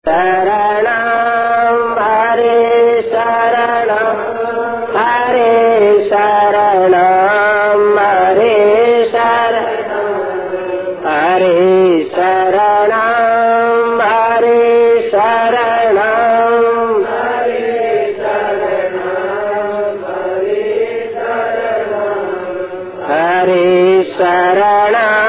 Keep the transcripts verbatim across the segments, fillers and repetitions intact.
शरणं हरे शरणं हरे शरणं हरे शरणं हरे शरणं हरे शरणं हरे शरणं हरे शरणं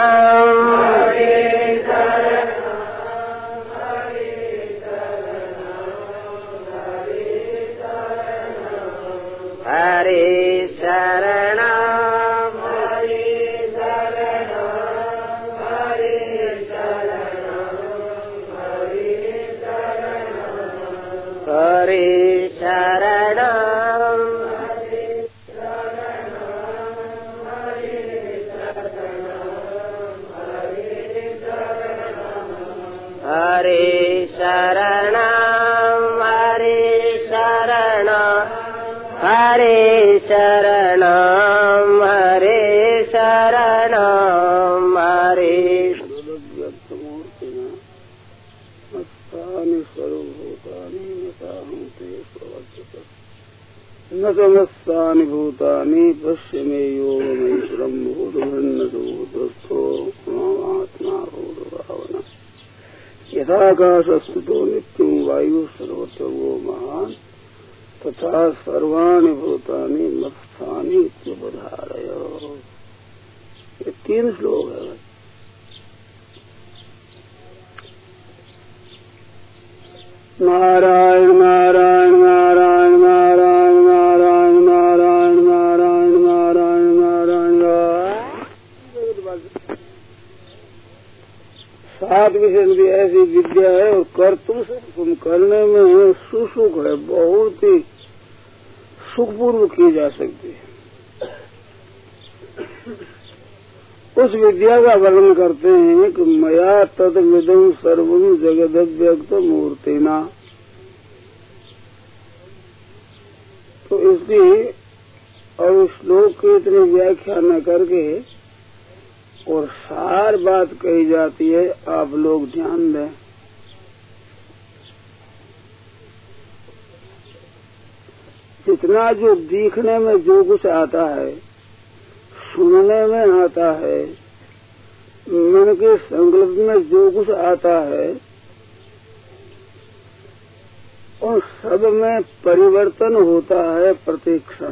हरे शरणं हरे शरणं हरे व्यक्तमूर्तिना मत्तानि सर्वभूतानि नताहं ते प्रवर्तते न समस्तानि भूतानि पश्य मे योगमैश्वरं भूतभृन्नदूतस्थो मात्मा भूतभावना यथाकाशस्तुतो नित्यं वायुः सर्वत्र वो महान् तथा सर्वाणि भूतानि मत्स्थानि इत्युपधारय। ये तीन श्लोक है। नारायण नारायण नारायण नारायण नारायण नारायण नारायण नारायण नारायण सात विषय की ऐसी विद्या है और कर तुम तुम करने में सुसुख है, बहुत ही सुखपूर्व की जा सकती है। उस विद्या का वर्णन करते हैं कि मया तद्विदं सर्वं जगदव्यक्त मूर्तिना। तो इसकी और श्लोक की इतनी व्याख्या न करके और सार बात कही जाती है, आप लोग ध्यान दें। जितना जो दिखने में जो कुछ आता है, सुनने में आता है, मन के संकल्प में जो कुछ आता है, और सब में परिवर्तन होता है प्रतिक्षण।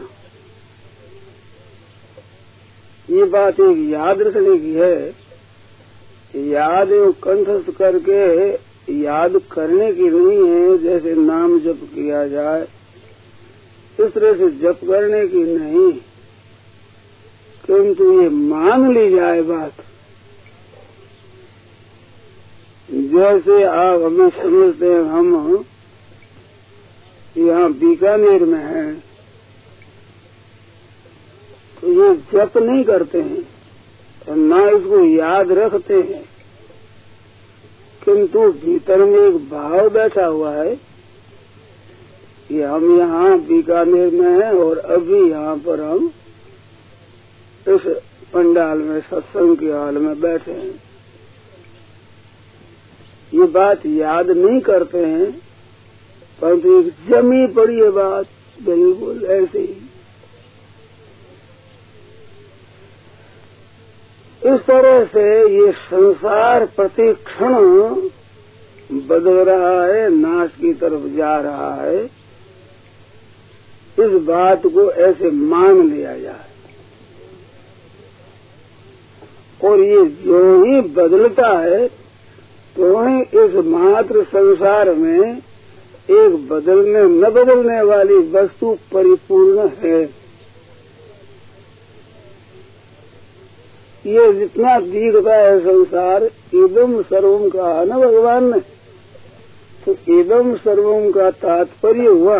ये बात एक याद रखने की है। याद कंठस्थ करके याद करने की नहीं है, जैसे नाम जप किया जाए इस तरह से जप करने की नहीं, किंतु ये मान ली जाए बात। जैसे आप हमें समझते हैं हम यहाँ बीकानेर में हैं, तो ये जप नहीं करते हैं और ना इसको याद रखते हैं, किंतु भीतर में एक भाव बैठा हुआ है कि हम यहाँ बीकानेर में हैं और अभी यहाँ पर हम इस पंडाल में सत्संग के हाल में बैठे हैं। ये बात याद नहीं करते हैं, परंतु एक जमी पड़ी है बात, बिल्कुल ऐसे ही। इस तरह से ये संसार प्रति क्षण बदल रहा है, नाश की तरफ जा रहा है। इस बात को ऐसे मान लिया जाए और ये जो ही बदलता है तो ही इस मात्र संसार में एक बदलने न बदलने वाली वस्तु परिपूर्ण है। ये जितना दिखता है संसार, इदम सर्वम कहा न भगवान ने, तो इदम सर्वम का तात्पर्य हुआ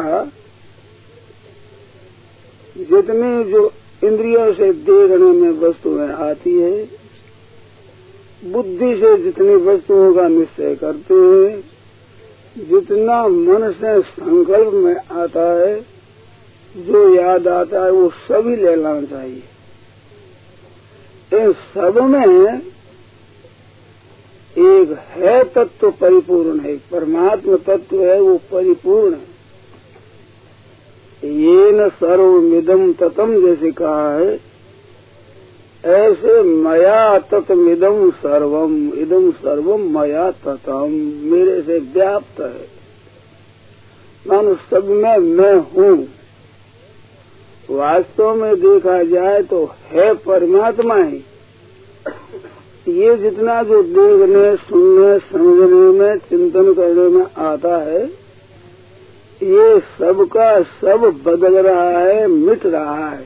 जितने जो इंद्रियों से देखने में वस्तुएं आती है, बुद्धि से जितनी वस्तुओं का निश्चय करते हैं, जितना मन से संकल्प में आता है, जो याद आता है वो सभी ले लेना चाहिए। इन सब में एक है तत्व परिपूर्ण है, परमात्मा तत्व है वो परिपूर्ण है। ये न सर्वमिदम ततम जैसे कहा है, ऐसे मया ततमिदम सर्वम, इदम सर्वम मया ततम, मेरे से व्याप्त है। मानो सब में मैं हूँ। वास्तव में देखा जाए तो है परमात्मा ही। ये जितना जो देखने, सुनने, समझने में, चिंतन करने में आता है, ये सबका सब बदल रहा है, मिट रहा है।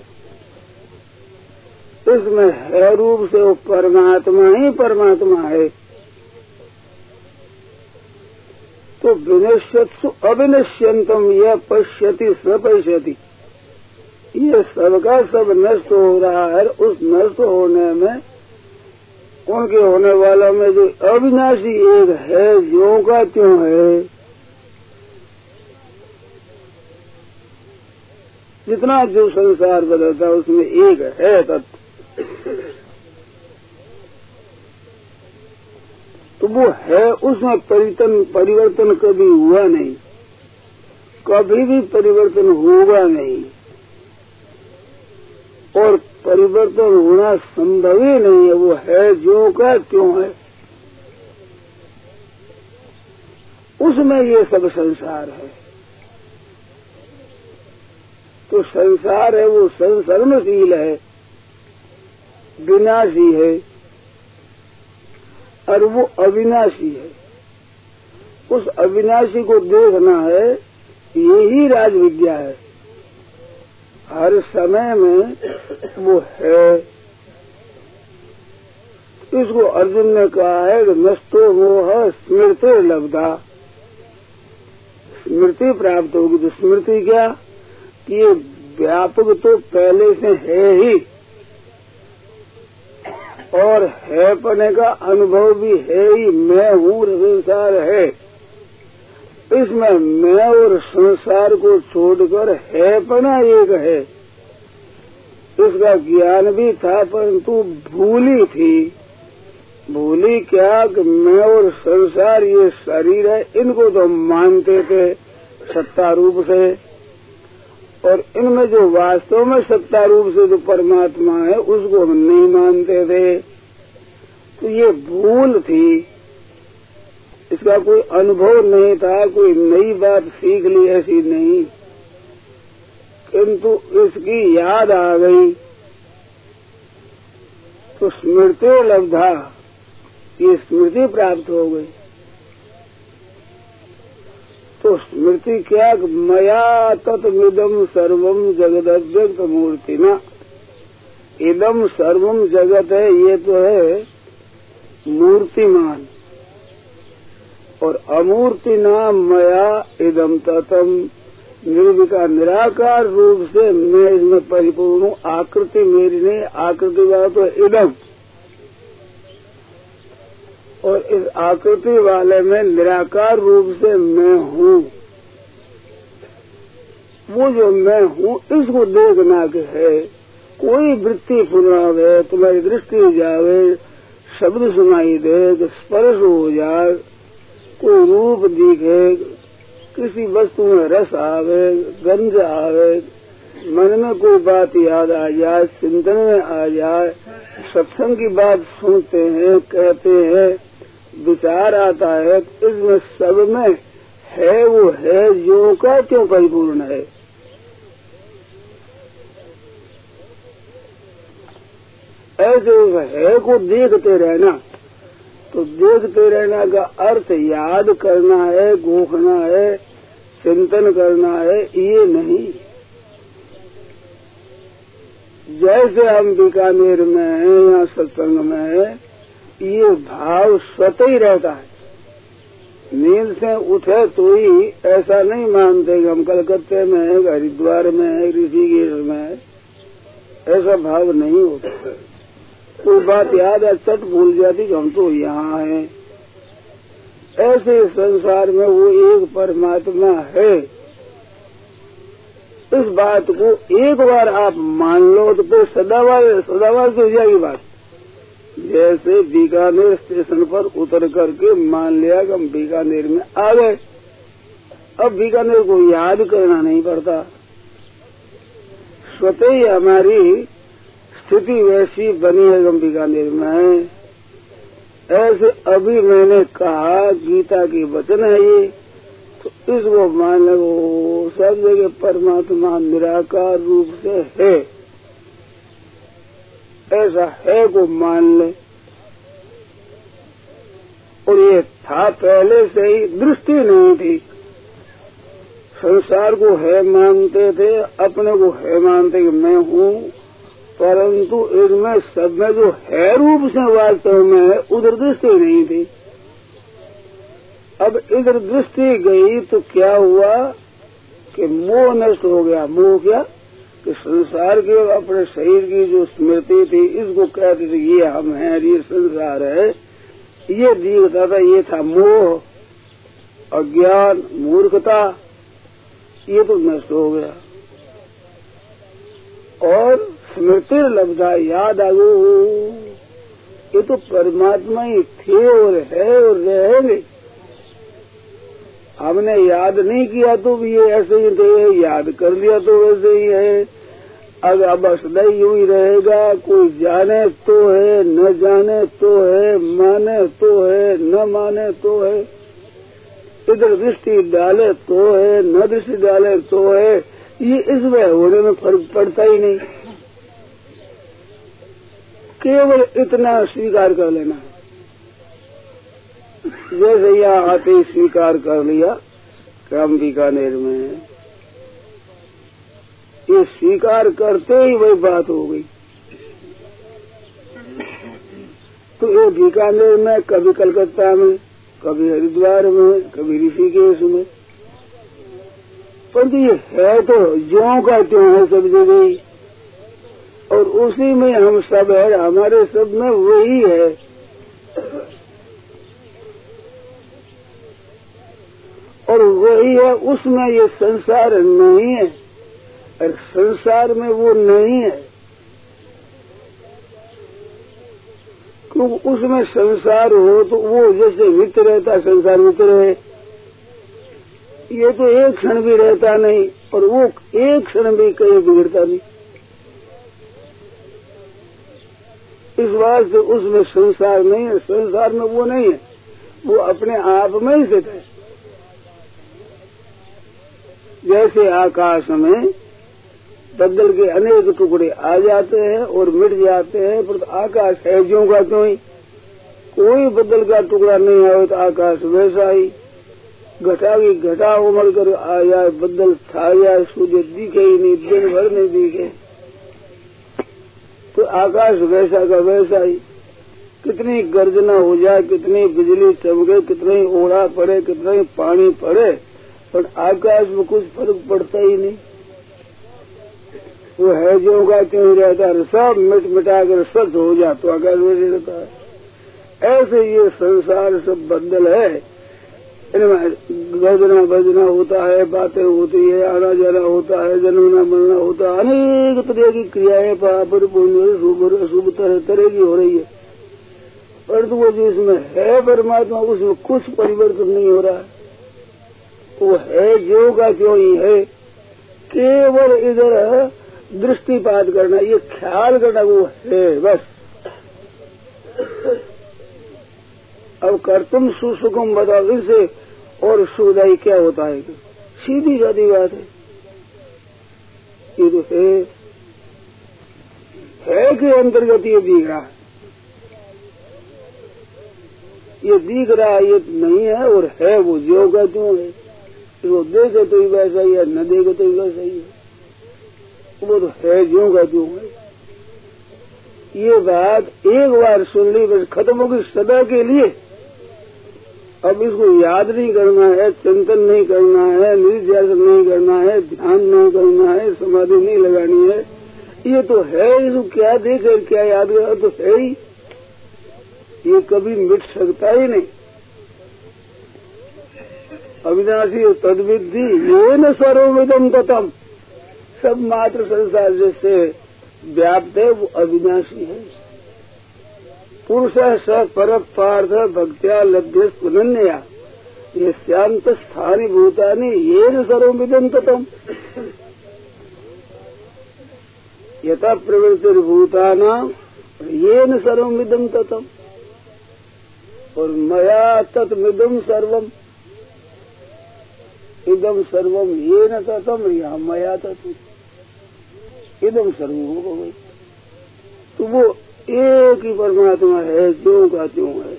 इसमें है रूप से वो परमात्मा ही परमात्मा है। तो विनश्यत्सु अविनश्यंतम यह पश्यति स पश्यति, ये सबका सब नष्ट हो रहा है। उस नष्ट होने में, उनके होने वालों में जो अविनाशी एक है, ज्यों का त्यों है। जितना जो संसार बदलता है उसमें एक है तत्व, तो वो है, उसमें परिवर्तन परिवर्तन कभी हुआ नहीं, कभी भी परिवर्तन होगा नहीं, और परिवर्तन होना संभव ही नहीं है। वो है जो का त्यों है, उसमें ये सब संसार है। तो संसार है वो संसर्मशील है, विनाशी है, और वो अविनाशी है। उस अविनाशी को देखना है, यही राजविद्या है। हर समय में वो है। इसको अर्जुन ने कहा है कि नष्टो मोह स्मृति लब्धा, स्मृति प्राप्त होगी। तो स्मृति क्या कि ये व्यापक तो पहले से है ही, और है पने का अनुभव भी है ही। मैं हूँ, संसार है। इसमें मैं और संसार को छोड़कर है पना एक है। इसका ज्ञान भी था, परंतु भूली थी। भूली क्या कि मैं और संसार ये शरीर है, इनको तो मानते थे सत्ता रूप से, और इनमें जो वास्तव में सत्ता रूप से जो परमात्मा है उसको हम नहीं मानते थे। तो ये भूल थी, इसका कोई अनुभव नहीं था, कोई नई बात सीख ली ऐसी नहीं, किंतु इसकी याद आ गई तो स्मृति लब्धा, ये स्मृति प्राप्त हो गई। तो स्मृति क्या, मया तत्मिदम सर्वम जगदव्यक्त मूर्ति न, इदम सर्वम जगत है, ये तो है मूर्तिमान, और अमूर्ति नाम मया इदम ततम, निर्विकार निराकार रूप से मैं इसमें परिपूर्ण हूँ। आकृति मेरी नहीं, आकृति वाला तो इदम, और इस आकृति वाले में निराकार रूप से मैं हूँ। वो जो मैं हूँ इसको देखना के है। कोई वृत्ति पुनरावे, तुम्हारी दृष्टि जावे, शब्द सुनाई दे, स्पर्श हो जाए, कोई रूप दिखे, किसी वस्तु में रस आवे, गंध आवे, मन में कोई बात याद आ जाए, चिंतन में आ जाए, सत्संग की बात सुनते हैं, कहते हैं, विचार आता है, इसमें सब में है वो है जो का क्यों परिपूर्ण है। ऐसे है को देखते रहना। तो देखते रहना का अर्थ याद करना है, गोखना है, चिंतन करना है, ये नहीं। जैसे हम बीकानेर में हैं या सत्संग में है, ये भाव स्वतः ही रहता है। नींद से उठे तो ही ऐसा नहीं मानते कि हम कलकत्ते में है, हरिद्वार में है, ऋषिकेश में है, ऐसा भाव नहीं होता। कोई बात याद है, चट भूल जाती कि हम तो यहाँ हैं। ऐसे संसार में वो एक परमात्मा है। इस बात को एक बार आप मान लो तो फिर सदावार सदावार की हो जाएगी बात। जैसे बीकानेर स्टेशन पर उतर करके मान लिया कि हम बीकानेर में आ गए। अब बीकानेर को याद करना नहीं पड़ता, स्वतः ही हमारी स्थिति वैसी बनी है हम बीकानेर में। ऐसे अभी मैंने कहा गीता की वचन है ये, तो इसको मान लो सब जगह परमात्मा निराकार रूप से है, ऐसा है को मान ले। और ये था पहले से ही, दृष्टि नहीं थी। संसार को है मानते थे, अपने को है मानते कि मैं हूँ, परंतु इनमें सब में जो है रूप से वास्तव में है, उधर दृष्टि नहीं थी। अब इधर दृष्टि गई तो क्या हुआ कि मोह नष्ट हो गया। मोह क्या कि संसार के अपने शरीर की जो स्मृति थी, इसको कहते थे ये हम हैं, ये संसार है, ये दिखता था, ये था मोह, अज्ञान, मूर्खता, ये तो नष्ट हो गया। और स्मृति लब्धा, याद आ गई, ये तो परमात्मा ही थे और है और रहेंगे। हमने याद नहीं किया तो भी ये ऐसे ही थे, याद कर लिया तो वैसे ही है। अब अब सदैव यूं ही रहेगा। कोई जाने तो है, न जाने तो है, माने तो है, न माने तो है, इधर दृष्टि डाले तो है, न दृष्टि डाले तो है, ये इसमें होने में फर्क पड़ता ही नहीं। केवल इतना स्वीकार कर लेना, जैसे यहाँ आते ही स्वीकार कर लिया कि हम बीकानेर में हैं, ये स्वीकार करते ही वही बात हो गई। तो ये बीकानेर में, कभी कलकत्ता में, कभी हरिद्वार में, कभी ऋषिकेश में, परंतु ये है तो ज्यों का त्यों है सब जगह, और उसी में हम सब है, हमारे सब में वही है। और वही है, उसमें ये संसार नहीं है, और संसार में वो नहीं है, क्योंकि उसमें संसार हो तो वो जैसे मित्र रहता, संसार मित्र है, ये तो एक क्षण भी रहता नहीं, और वो एक क्षण भी कहीं बिगड़ता नहीं। इस बात से उसमें संसार नहीं है, संसार में वो नहीं है, वो अपने आप में ही स्थित है। जैसे आकाश में बदल के अनेक टुकड़े आ जाते हैं और मिट जाते हैं, पर आकाश है ज्यों का त्यों ही, कोई बदल का टुकड़ा नहीं आया तो आकाश वैसा ही। घटा की घटा उमड़ कर आ जाए, बदल छा जाए, सूर्य दिखे ही नहीं, दिन भर नहीं दिखे, तो आकाश वैसा का वैसा ही। कितनी गर्जना हो जाए, कितनी बिजली चमके, कितना ही ओढ़ा पड़े, कितना ही पानी पड़े, पर आकाश में कुछ फर्क पड़ता ही नहीं। वो है जो का क्यों रहता है, सब मिट मिटा कर सच हो जाए तो आकाश वैसे रहता है। ऐसे ये संसार सब बदल है, इनमें गर्जना बजना होता है, बातें होती है, आना जाना होता है, जन्मना मरना होता है, अनेक तरह की क्रियाएं पाप पुण्य शुभ अशुभ तरह तरह की हो रही है, परंतु वो जो इसमें है परमात्मा, उसमें कुछ परिवर्तन नहीं हो रहा है। वो है जो का क्यों ही है, केवल इधर दृष्टिपात करना, ये ख्याल करना वो है बस। अब कर तुम सुसुखम बताओ, इससे और सुखदायी क्या होता है? सीधी सादी बात है, ये तो है, है के अंतर्गत ये दिख रहा है, ये दिख रहा है, ये नहीं है, और है वो जो का त्यों है। वो देखे तो ही वैसा ही है, न देखे तो ही वैसा ही है, वो तो है जो का त्यों है। ये बात एक बार सुन ली बस खत्म होगी सदा के लिए। अब इसको याद नहीं करना है, चिंतन नहीं करना है, निर्ध्यासन नहीं करना है, ध्यान नहीं करना है, समाधि नहीं लगानी है, ये तो है। इसको क्या देखे क्या याद करा, तो है ही, ये कभी मिट सकता ही नहीं। अविनाशी तद्विद्धि ये न सर्वविदम ततम, सब मात्र संसार जैसे व्याप्त है वो अविनाशी है। पुरुष स पर पार्थ भक्त्या लभ्य पुनन्या ये शांत स्थानी भूतानि ये न सर्वमिदं ततम् यथा प्रवृत्तिर्भूतानां ये न सर्वमिदं ततम् और मया तत्मिदं सर्वम इदम सर्वम ये न ततम यहाँ मया तत् इदम सर्वम हो गई। तो वो एक ही परमात्मा है, ज्यों का त्यों है।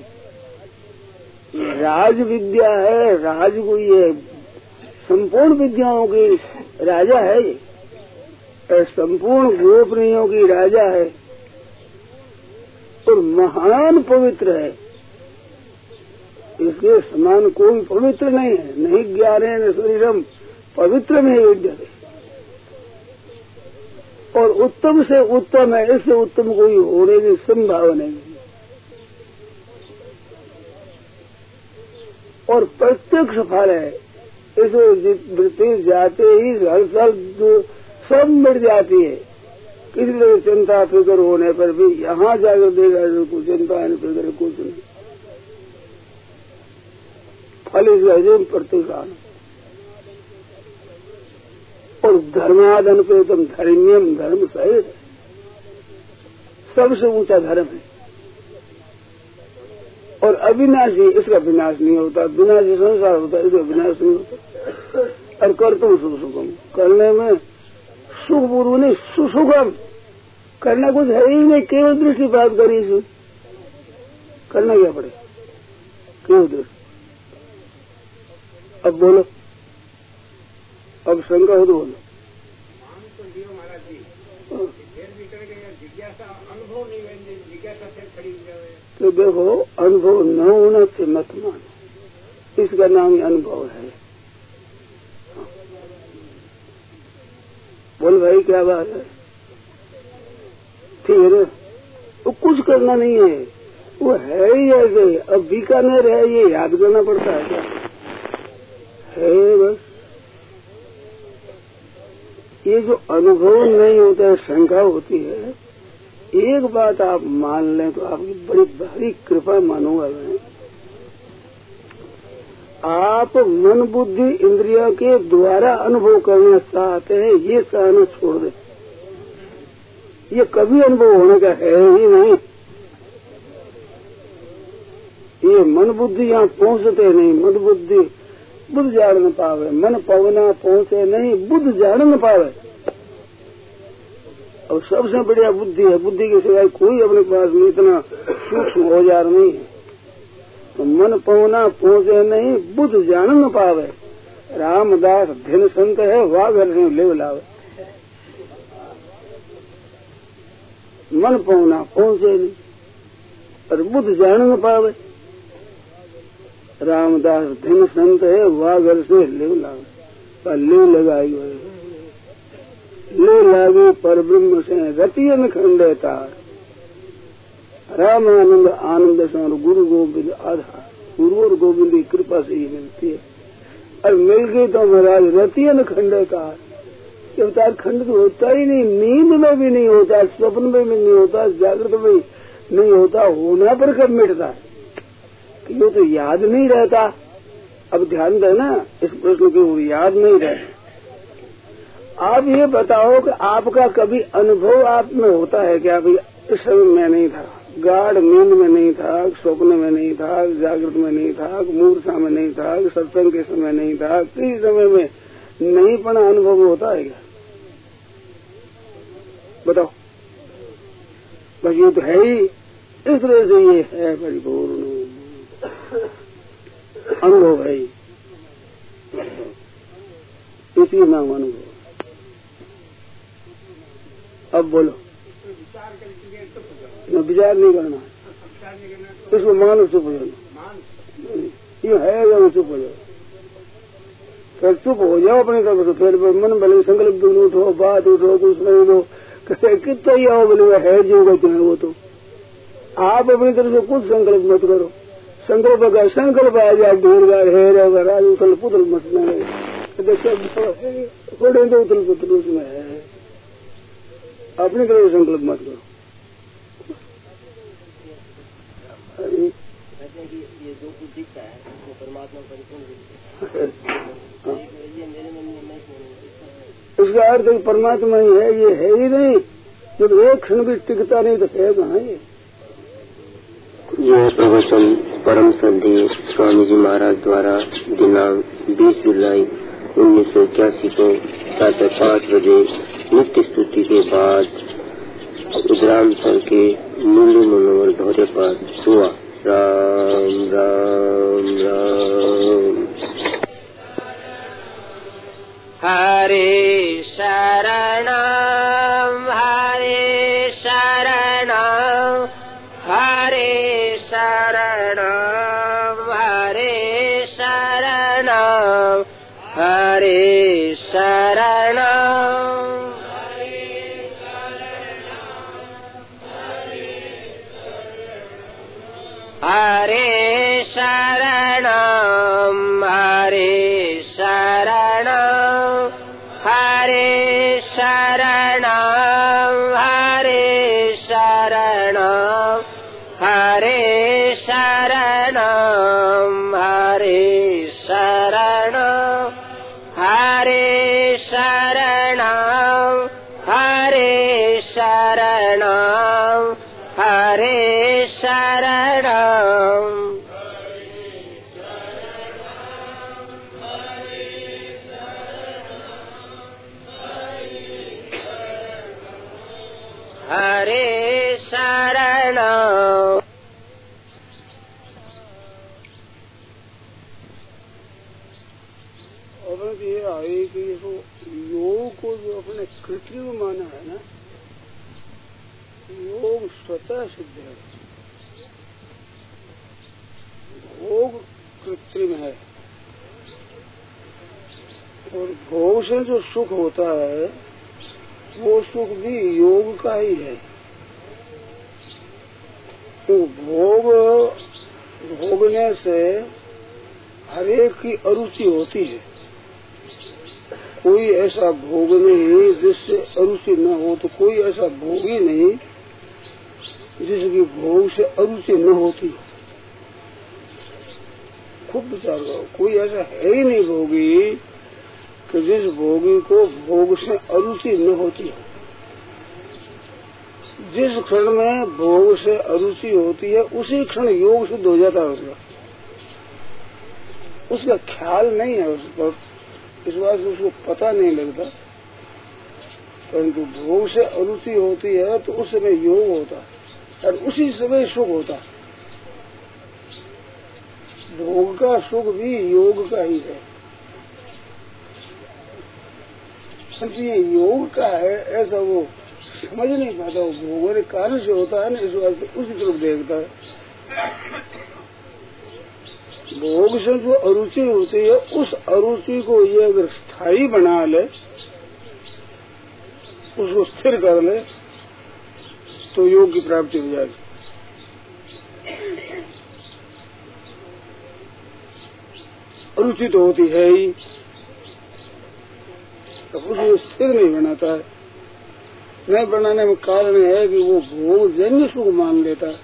राज विद्या है, राज कोई है, संपूर्ण विद्याओं की राजा है ये, और संपूर्ण गोपनीयों की राजा है और महान पवित्र है। इसके समान कोई पवित्र नहीं है। नहीं ज्ञाने न शरीरम पवित्र में विद्यते और उत्तम से उत्तम है, इससे उत्तम कोई होने की संभावना नहीं। और प्रत्यक्ष फल है, इस वृत्ति जाते ही हर साल सब मिट जाती है। किसी तरह चिंता फिक्र होने पर भी यहाँ जाकर देखा जो कुछ चिंता है फिक्र कुछ नहीं, फल इस प्रतिष्ठान। और धर्मादन पे तुम धर्मियम धर्म सहित सबसे ऊंचा धर्म है और अविनाशी, इसका विनाश नहीं होता। विनाशी संसार होता है, इसका विनाश नहीं होता। और कर तुम सुख सुखम, करने में सुख पूर्व नहीं सुसुखम, करना कुछ है ही नहीं, केवल दृष्टिपात करी इसमें करना क्या पड़े, केवल दृष्टि। अब बोलो, अब शंका हो तो बोलो। तो देखो, अनुभव न होना से मत मानो, इसका नाम ही अनुभव है। बोल भाई क्या बात है, ठीक है ना? वो कुछ करना नहीं है, वो है ही ऐसे। अब बीकानेर है, ये याद करना पड़ता है क्या है? बस ये जो अनुभव नहीं होता है, शंका होती है। एक बात आप मान लें तो आपकी बड़ी भारी कृपा मानूंगा मैं। आप मन बुद्धि इंद्रियों के द्वारा अनुभव करना चाहते हैं, ये चाहना छोड़ दें। ये कभी अनुभव होने का है ही नहीं। ये मन बुद्धि यहाँ पहुंचते नहीं, मन बुद्धि बुद्ध जान न पावे, मन पवना पहुंचे नहीं, बुद्ध जान न पावे। और सबसे बढ़िया बुद्धि है, बुद्धि के सिवाय कोई अपने पास में इतना सूक्ष्म औजार नहीं है। तो मन पवना पहुंचे नहीं, बुद्ध जान न पावे। रामदास धिन संत है, वाह घर से ले लावे। मन पवना पहुंचे नहीं और बुद्ध जान न पावे। रामदास धिन संत है, वाह घर से ले लावे। ले लगाई ले लागे पर ब्रह्म से रतियन खंडे तार। रामानंद आनंद सर गुरु गोविंद आधार। गुरु और गोविंद की कृपा से ही मिलती है। और मिल गई तो महाराज रतियन खंडे तार। ये तार खंड तो होता ही नहीं, नींद में भी नहीं होता, स्वप्न में भी नहीं होता, जागृत में नहीं होता। होना पर कब मिटता? ये तो याद नहीं रहता। अब ध्यान देना इस प्रश्न की, याद नहीं रहता। आप ये बताओ कि आपका कभी अनुभव आप में होता है क्या? अभी इस समय में नहीं था, गाढ़ नींद में नहीं था, स्वप्न में नहीं था, जागृत में नहीं था, मूर्छा में नहीं था, सत्संग के समय नहीं था, किसी समय में नहीं पड़ा अनुभव होता है क्या? बताओ। बस ये तो है ही, इस तरह से ये है परिपूर्ण अनुभव है, इसी नाम अनुभव। अब बोलो, न विचार नहीं करना, इसको मानो चुप हो जाना। ये है या चुप हो जाओ, फिर चुप हो जाओ अपनी तरफ से। फिर मन भले संकल्प दूर उठो, बात उठो, कुछ नहीं दो, कितना ही आओ बोले है जो कहते हैं वो। तो आप अपनी तरफ से कुछ संकल्प मत करो। संकल्प का संकल्प आ जाए ढेर है राज उथल पुतल मत थोड़े तो उथल पुतल उसमें है। अपनी तरफ संकल्प मत करो। ये जो कुछ दिखता है वो परमात्मा परिपूर्ण दिखता है, ये मेरे मन में नहीं। उसका अर्थ परमात्मा ही है, ये है ही नहीं। जब एक क्षण भी टिकता नहीं तो है कहाँ ये। यह प्रवचन परम श्रद्धेय स्वामी जी महाराज द्वारा दिनांक बीस जुलाई उन्नीस सौ इक्यासी को प्रातः पाँच बजे नित्य स्तुति के बाद उद्रामस्थल के नीलू मनोहर धौरे पर हुआ। राम राम राम। हरे शरणम हरे शरणम हरे शरणम हरे शरणम हरे शरणम हरे शरणम हरे शरणम हरे शरणम हरे शरणम हरे शरणम हरे शरणम हरे शरणम हरे शरणम हरे शरणम हरे शरणम। और ये आए कि जो योग को जो अपने कृत्रिम माना है ना, योग स्वतः सिद्ध है, भोग कृत्रिम है। और भोग से जो सुख होता है वो सुख भी योग का ही है। तो भोग भोगने से हरेक की अरुचि होती है। कोई ऐसा भोग नहीं जिससे अरुचि न हो, तो कोई ऐसा भोग ही नहीं जिसकी भोग से अरुचि न होती। खूब विचार करो, कोई ऐसा है ही नहीं भोगी कि जिस भोगी को भोग से अरुचि न होती हो। जिस क्षण में भोग से अरुचि होती है उसी क्षण योग सिद्ध हो जाता है उसका। उसका ख्याल नहीं है उस पर, इस बात से उसको पता नहीं लगता। परंतु भोग से अरुचि होती है तो उस समय योग होता है और उसी समय सुख होता है। भोग का सुख भी योग का ही है। ये योग का है ऐसा वो समझ नहीं पाता। वो भोग के कारण से होता है ना, इस बात से उसी तरफ देखता है। भोग से जो अरुचि होती है उस अरुचि को ये अगर स्थायी बना ले, उसको स्थिर कर ले, तो योग की प्राप्ति हो जाएगी। अरुचि तो होती है ही, तो उसको स्थिर नहीं बनाता है। नहीं बनाने में कारण है कि वो भोग जन्य सुख मान लेता है।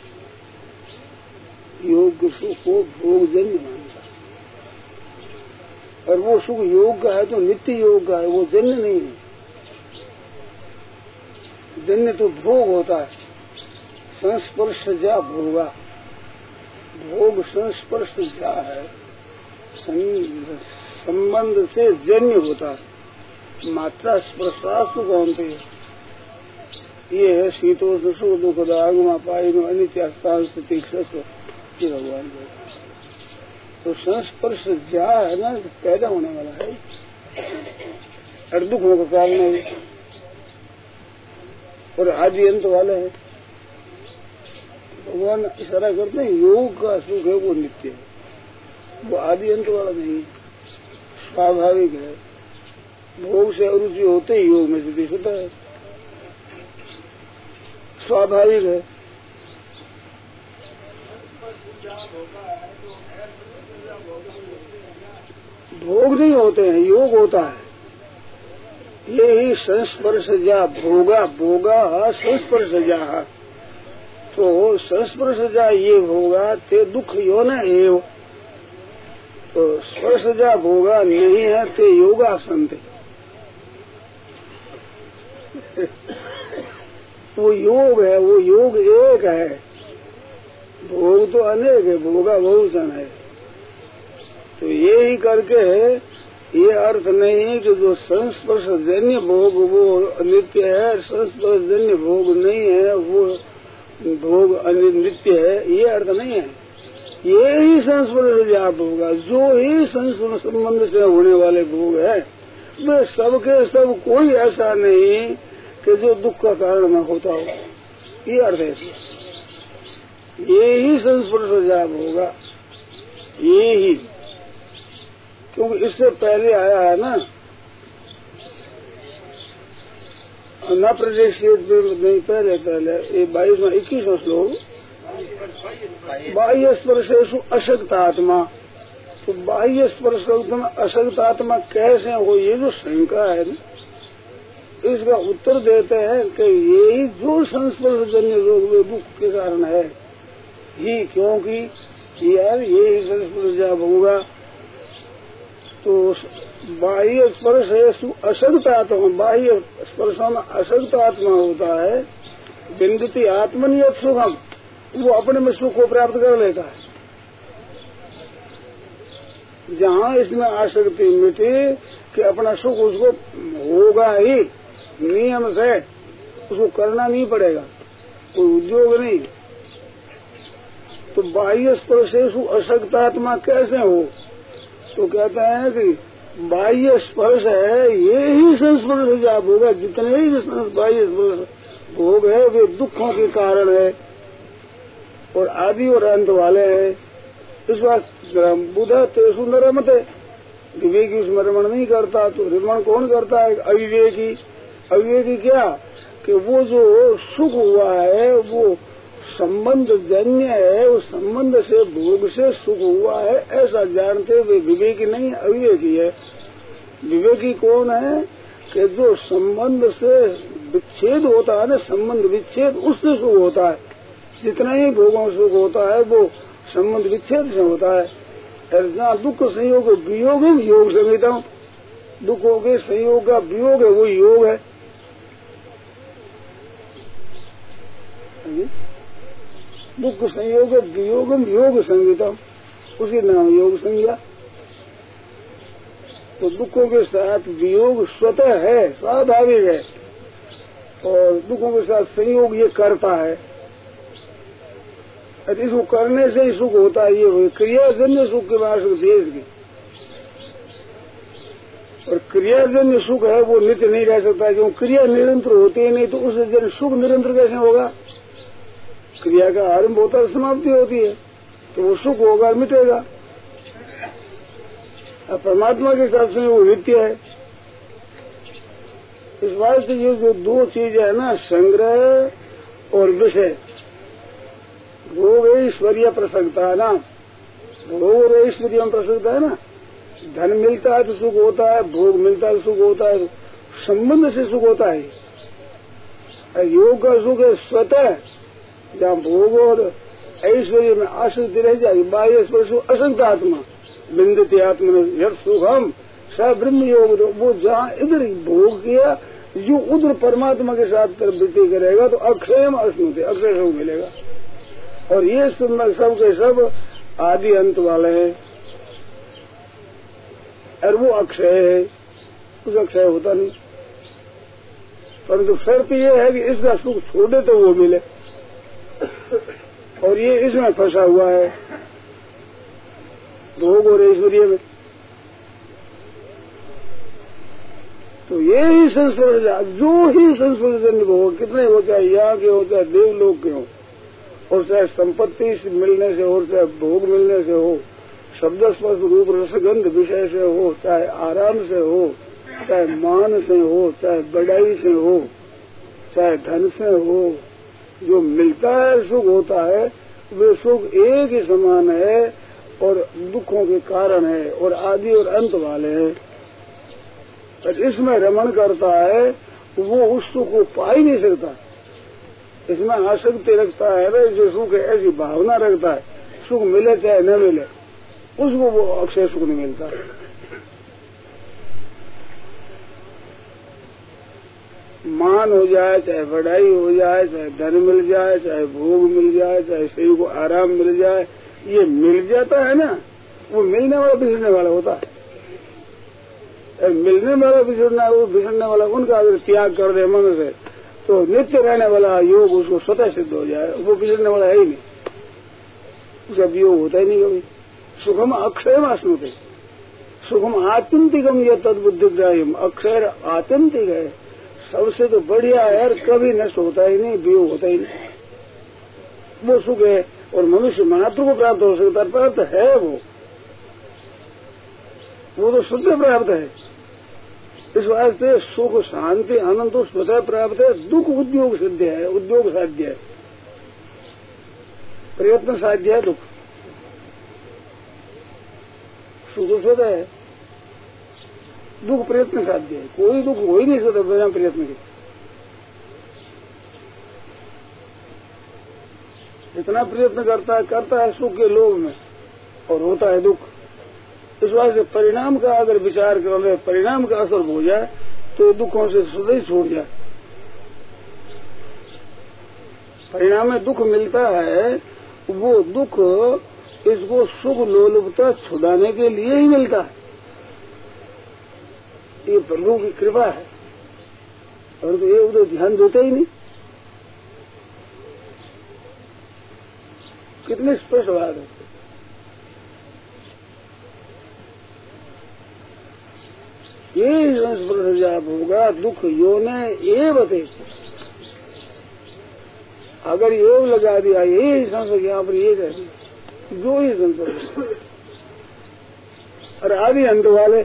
योग के सुख को भोग जन्य मानता है, और वो सुख योग का है तो नित्य योग का है, वो जन्य नहीं है। जन्य तो भोग होता है, संस्पर्श जा भोगा। भोग संस्पर्श जा है, संबंध से जन्य होता है। मात्रा स्पर्शास्तु कौन थे, ये है शीतोष्ण सुख दुख आगमा पाई अनित्यास्था स्थिति ये भगवान को। तो संस्पर्श जा है ना, पैदा होने वाला है और दुख का कारण है, और आदि अंत वाले है। भगवान इशारा करते हैं योग का सुख है वो नित्य है, वो आदि अंत वाला नहीं, स्वाभाविक है। भोग से अरुचि होते ही योग में सिद्धि होता है, स्वाभाविक है। भोग नहीं होते हैं, योग होता है। ये ही संस्पर्श जा भोगा, भोगा संस्पर्श जा। तो संस्पर्शजा ये होगा ते दुख यो न एव, तो स्पर्शजा भोगा नहीं है ते योगासन थे। वो योग है, वो योग एक है, भोग तो अनेक है, भोगा बहुजन है। तो ये ही करके ये अर्थ नहीं कि जो संस्पर्श जन्य भोग वो नित्य है, संस्पर्श जन्य भोग नहीं है वो भोग नित्य है, ये अर्थ नहीं है। ये ही संस्पर्श जाप होगा, जो ही संस्पर्श संबंध से होने वाले भोग है वे सबके सब कोई ऐसा नहीं कि जो दुख का कारण न होता हो, ये अर्थ है। ये ही संस्पर्श जाप होगा, ये ही, क्योंकि इससे पहले आया है ना न प्रदेश नहीं, पहले पहले ये बाईस में इक्कीसवां श्लोक, बाह्य स्पर्शेषु अशक्त आत्मा। तो बाह्य स्पर्श में अशक्त आत्मा कैसे हो, ये जो शंका है ना, इसका उत्तर देते हैं कि यही जो संस्पर्श जन्य रोग में दुख के कारण है ही, क्योंकि यार यही संस्पर्श जब होगा तो बाह्य स्पर्श है अशक्त आत्मा, बाह्य स्पर्शों में अशक्त आत्मा होता है, बिंदती आत्मनि सुखम, वो अपने में सुख को प्राप्त कर लेता है। जहाँ इसमें आसक्ति मिटी कि अपना सुख उसको होगा ही, नियम से उसको करना नहीं पड़ेगा, कोई उद्योग नहीं। तो बाह्य स्पर्शेषु अशक्तात्मा कैसे हो, तो कहते हैं कि बाह्य स्पर्श है ये ही संस्पर्श जाप होगा। जितने ही बाह्य स्पर्श भोग है वे दुखों के कारण है और आदि और अंत वाले हैं। इस बात बुधा तेसु न रमते, विवेकी उसमें रमण नहीं करता, तो रमण कौन करता है? अविवेकी। अविवेकी क्या कि वो जो सुख हुआ है वो संबंध जन्य है, उस संबंध से भोग से सुख हुआ है ऐसा जानते वे विवेकी नहीं, अविवेकी है। विवेकी कौन है कि जो संबंध से विच्छेद होता है ना, संबंध विच्छेद उससे सुख होता है। जितना ही भोगों सुख होता है वो संबंध विच्छेद से होता है। और जहाँ दुख संयोग वियोग है, योग संहिता हूँ, दुखों के संयोग का वियोग है वो योग है। दुख संयोग वियोगम योग संहिता, उसी नाम योग संज्ञा। तो दुखों के साथ वियोग स्वतः है, स्वाभाविक है, और दुखों के साथ संयोग ये करता है। इसको करने से ही सुख होता है, ये क्रियाजन्य सुख के बाद देश की। और क्रियाजन्य सुख है वो नित्य नहीं रह सकता, क्योंकि क्रिया निरंतर होती है नहीं, तो उससे जन सुख निरंतर कैसे होगा? क्रिया का आरंभ होता है, समाप्ति होती है, तो वो सुख होगा, मिटेगा। अब परमात्मा के साथ में वो नित्य है। इस बात से ये जो दो चीज है ना, संग्रह और विषय, भोग ऐश्वर्य प्रसंगता है ना, भोग और ऐश्वर्य में प्रसंगता है ना। धन मिलता है तो सुख होता है, भोग मिलता है तो सुख होता है, संबंध से सुख होता है। योग का सुख है स्वतः, जहाँ भोग और ऐश्वर्य में आसक्ति रह जाएगी। बाह्य स्पर्श असंत आत्मा बिंदती आत्मा यद सुखम स ब्रह्म योग, वो जहाँ इधर भोग किया जो उधर परमात्मा के साथ वृत्ति करेगा तो अक्षय अश्नुते, अक्षय सुख मिलेगा। और ये सब के सब आदि अंत वाले हैं, और वो अक्षय है, कुछ अक्षय होता नहीं। परंतु शर्त ये है कि इसका सुख छोड़े तो वो मिले, और ये इसमें फंसा हुआ है भोग और ऐश्वर्य में। तो ये ही संस्पर्श, जो ही संस्पर्श भोग, कितने हो, चाहे यहाँ के हो चाहे देवलोक के हो, और चाहे संपत्ति से मिलने से हो, चाहे भोग मिलने से हो, शब्द स्पर्श रूप रसगंध विषय से हो, चाहे आराम से हो, चाहे मान से हो, चाहे बड़ाई से हो, चाहे धन से हो, जो मिलता है सुख होता है, वे सुख एक ही समान है और दुखों के कारण है और आदि और अंत वाले हैं। और इसमें रमण करता है वो उस सुख को पा ही नहीं सकता। इसमें आसक्ति रखता है वे जो सुख है, ऐसी भावना रखता है, सुख मिले चाहे न मिले, उसको वो अक्षय सुख नहीं मिलता। मान हो जाए, चाहे बढ़ाई हो जाए, चाहे धन मिल जाए, चाहे भोग मिल जाए, चाहे शरीर को आराम मिल जाए, ये मिल जाता है ना, वो मिलने वाला बिछड़ने वाला होता है। मिलने वाला बिछड़ना, वो बिछड़ने वाला उनका अगर त्याग कर दे मन से, तो नित्य रहने वाला योग उसको स्वतः सिद्ध हो जाए। वो बिछड़ने वाला है ही नहीं, उसका योग होता ही नहीं कभी। सुखम अक्षय वास्नुते, सुखम आत्यंतिकम यह तद्बुद्धिग्राह्यम, अक्षय आत्यंतिक है, सबसे तो बढ़िया है, कभी नष्ट होता ही नहीं, वियोग होता ही नहीं, वो सुख है। और मनुष्य मात्र को प्राप्त हो सकता, प्राप्त है वो वो तो शुद्ध प्राप्त है। इस वास्ते सुख शांति आनंद तो स्वतः प्राप्त है, दुख उद्योग सिद्ध है, उद्योग साध्य है, प्रयत्न साध्य है दुख। सुख स्वतः है, दुख प्रयत्न साध्य है, कोई दुख हो ही नहीं सकता बिना प्रयत्न के। इतना प्रयत्न करता है करता है सुख के लोभ में, और होता है दुख। इस वास्ते परिणाम का अगर विचार कर ले, परिणाम का असर हो जाए तो दुखों से सदैव छूट जाए। परिणाम में दुख मिलता है, वो दुख इसको सुख लोलुपता छुड़ाने के लिए ही मिलता है। ये प्रभु की कृपा है, और तो ये उधर ध्यान देते ही नहीं। कितनी स्पष्ट बात है। ये संस्पर्श जाप होगा दुख योने एवते, अगर योग लगा दिया ये संस्पर्श यहाँ पर ये कहते जो ही संस्पर्श। और आदि अंत वाले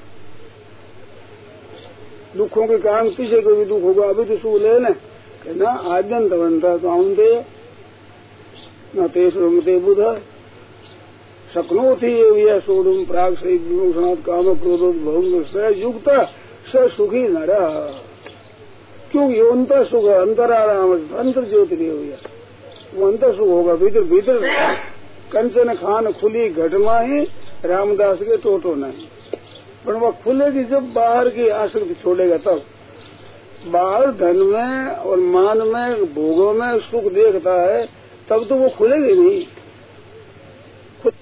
दुखों के कारण पीछे को भी दुख होगा, अभी तो सुख ले लें ना, आद्यंत बनता तो आउंदे न तेसुमते बुध शक्नो थी ये सोडुम प्राग सही विमोक्षणात् काम क्रोधोत भंग स युक्त स सुखी नर, क्योंकि ये अंतर सुख अंतराराम अंतर ज्योति हो गया, वो अंतर सुख होगा। भीतर भीतर कंचन खान खुली घटमा ही रामदास के टोटो नहीं, पर वह खुलेगी जब बाहर की आसक्ति छोड़ेगा तब। बाहर धन में और मान में भोगों में सुख देखता है तब तो वो खुलेगी नहीं, खुद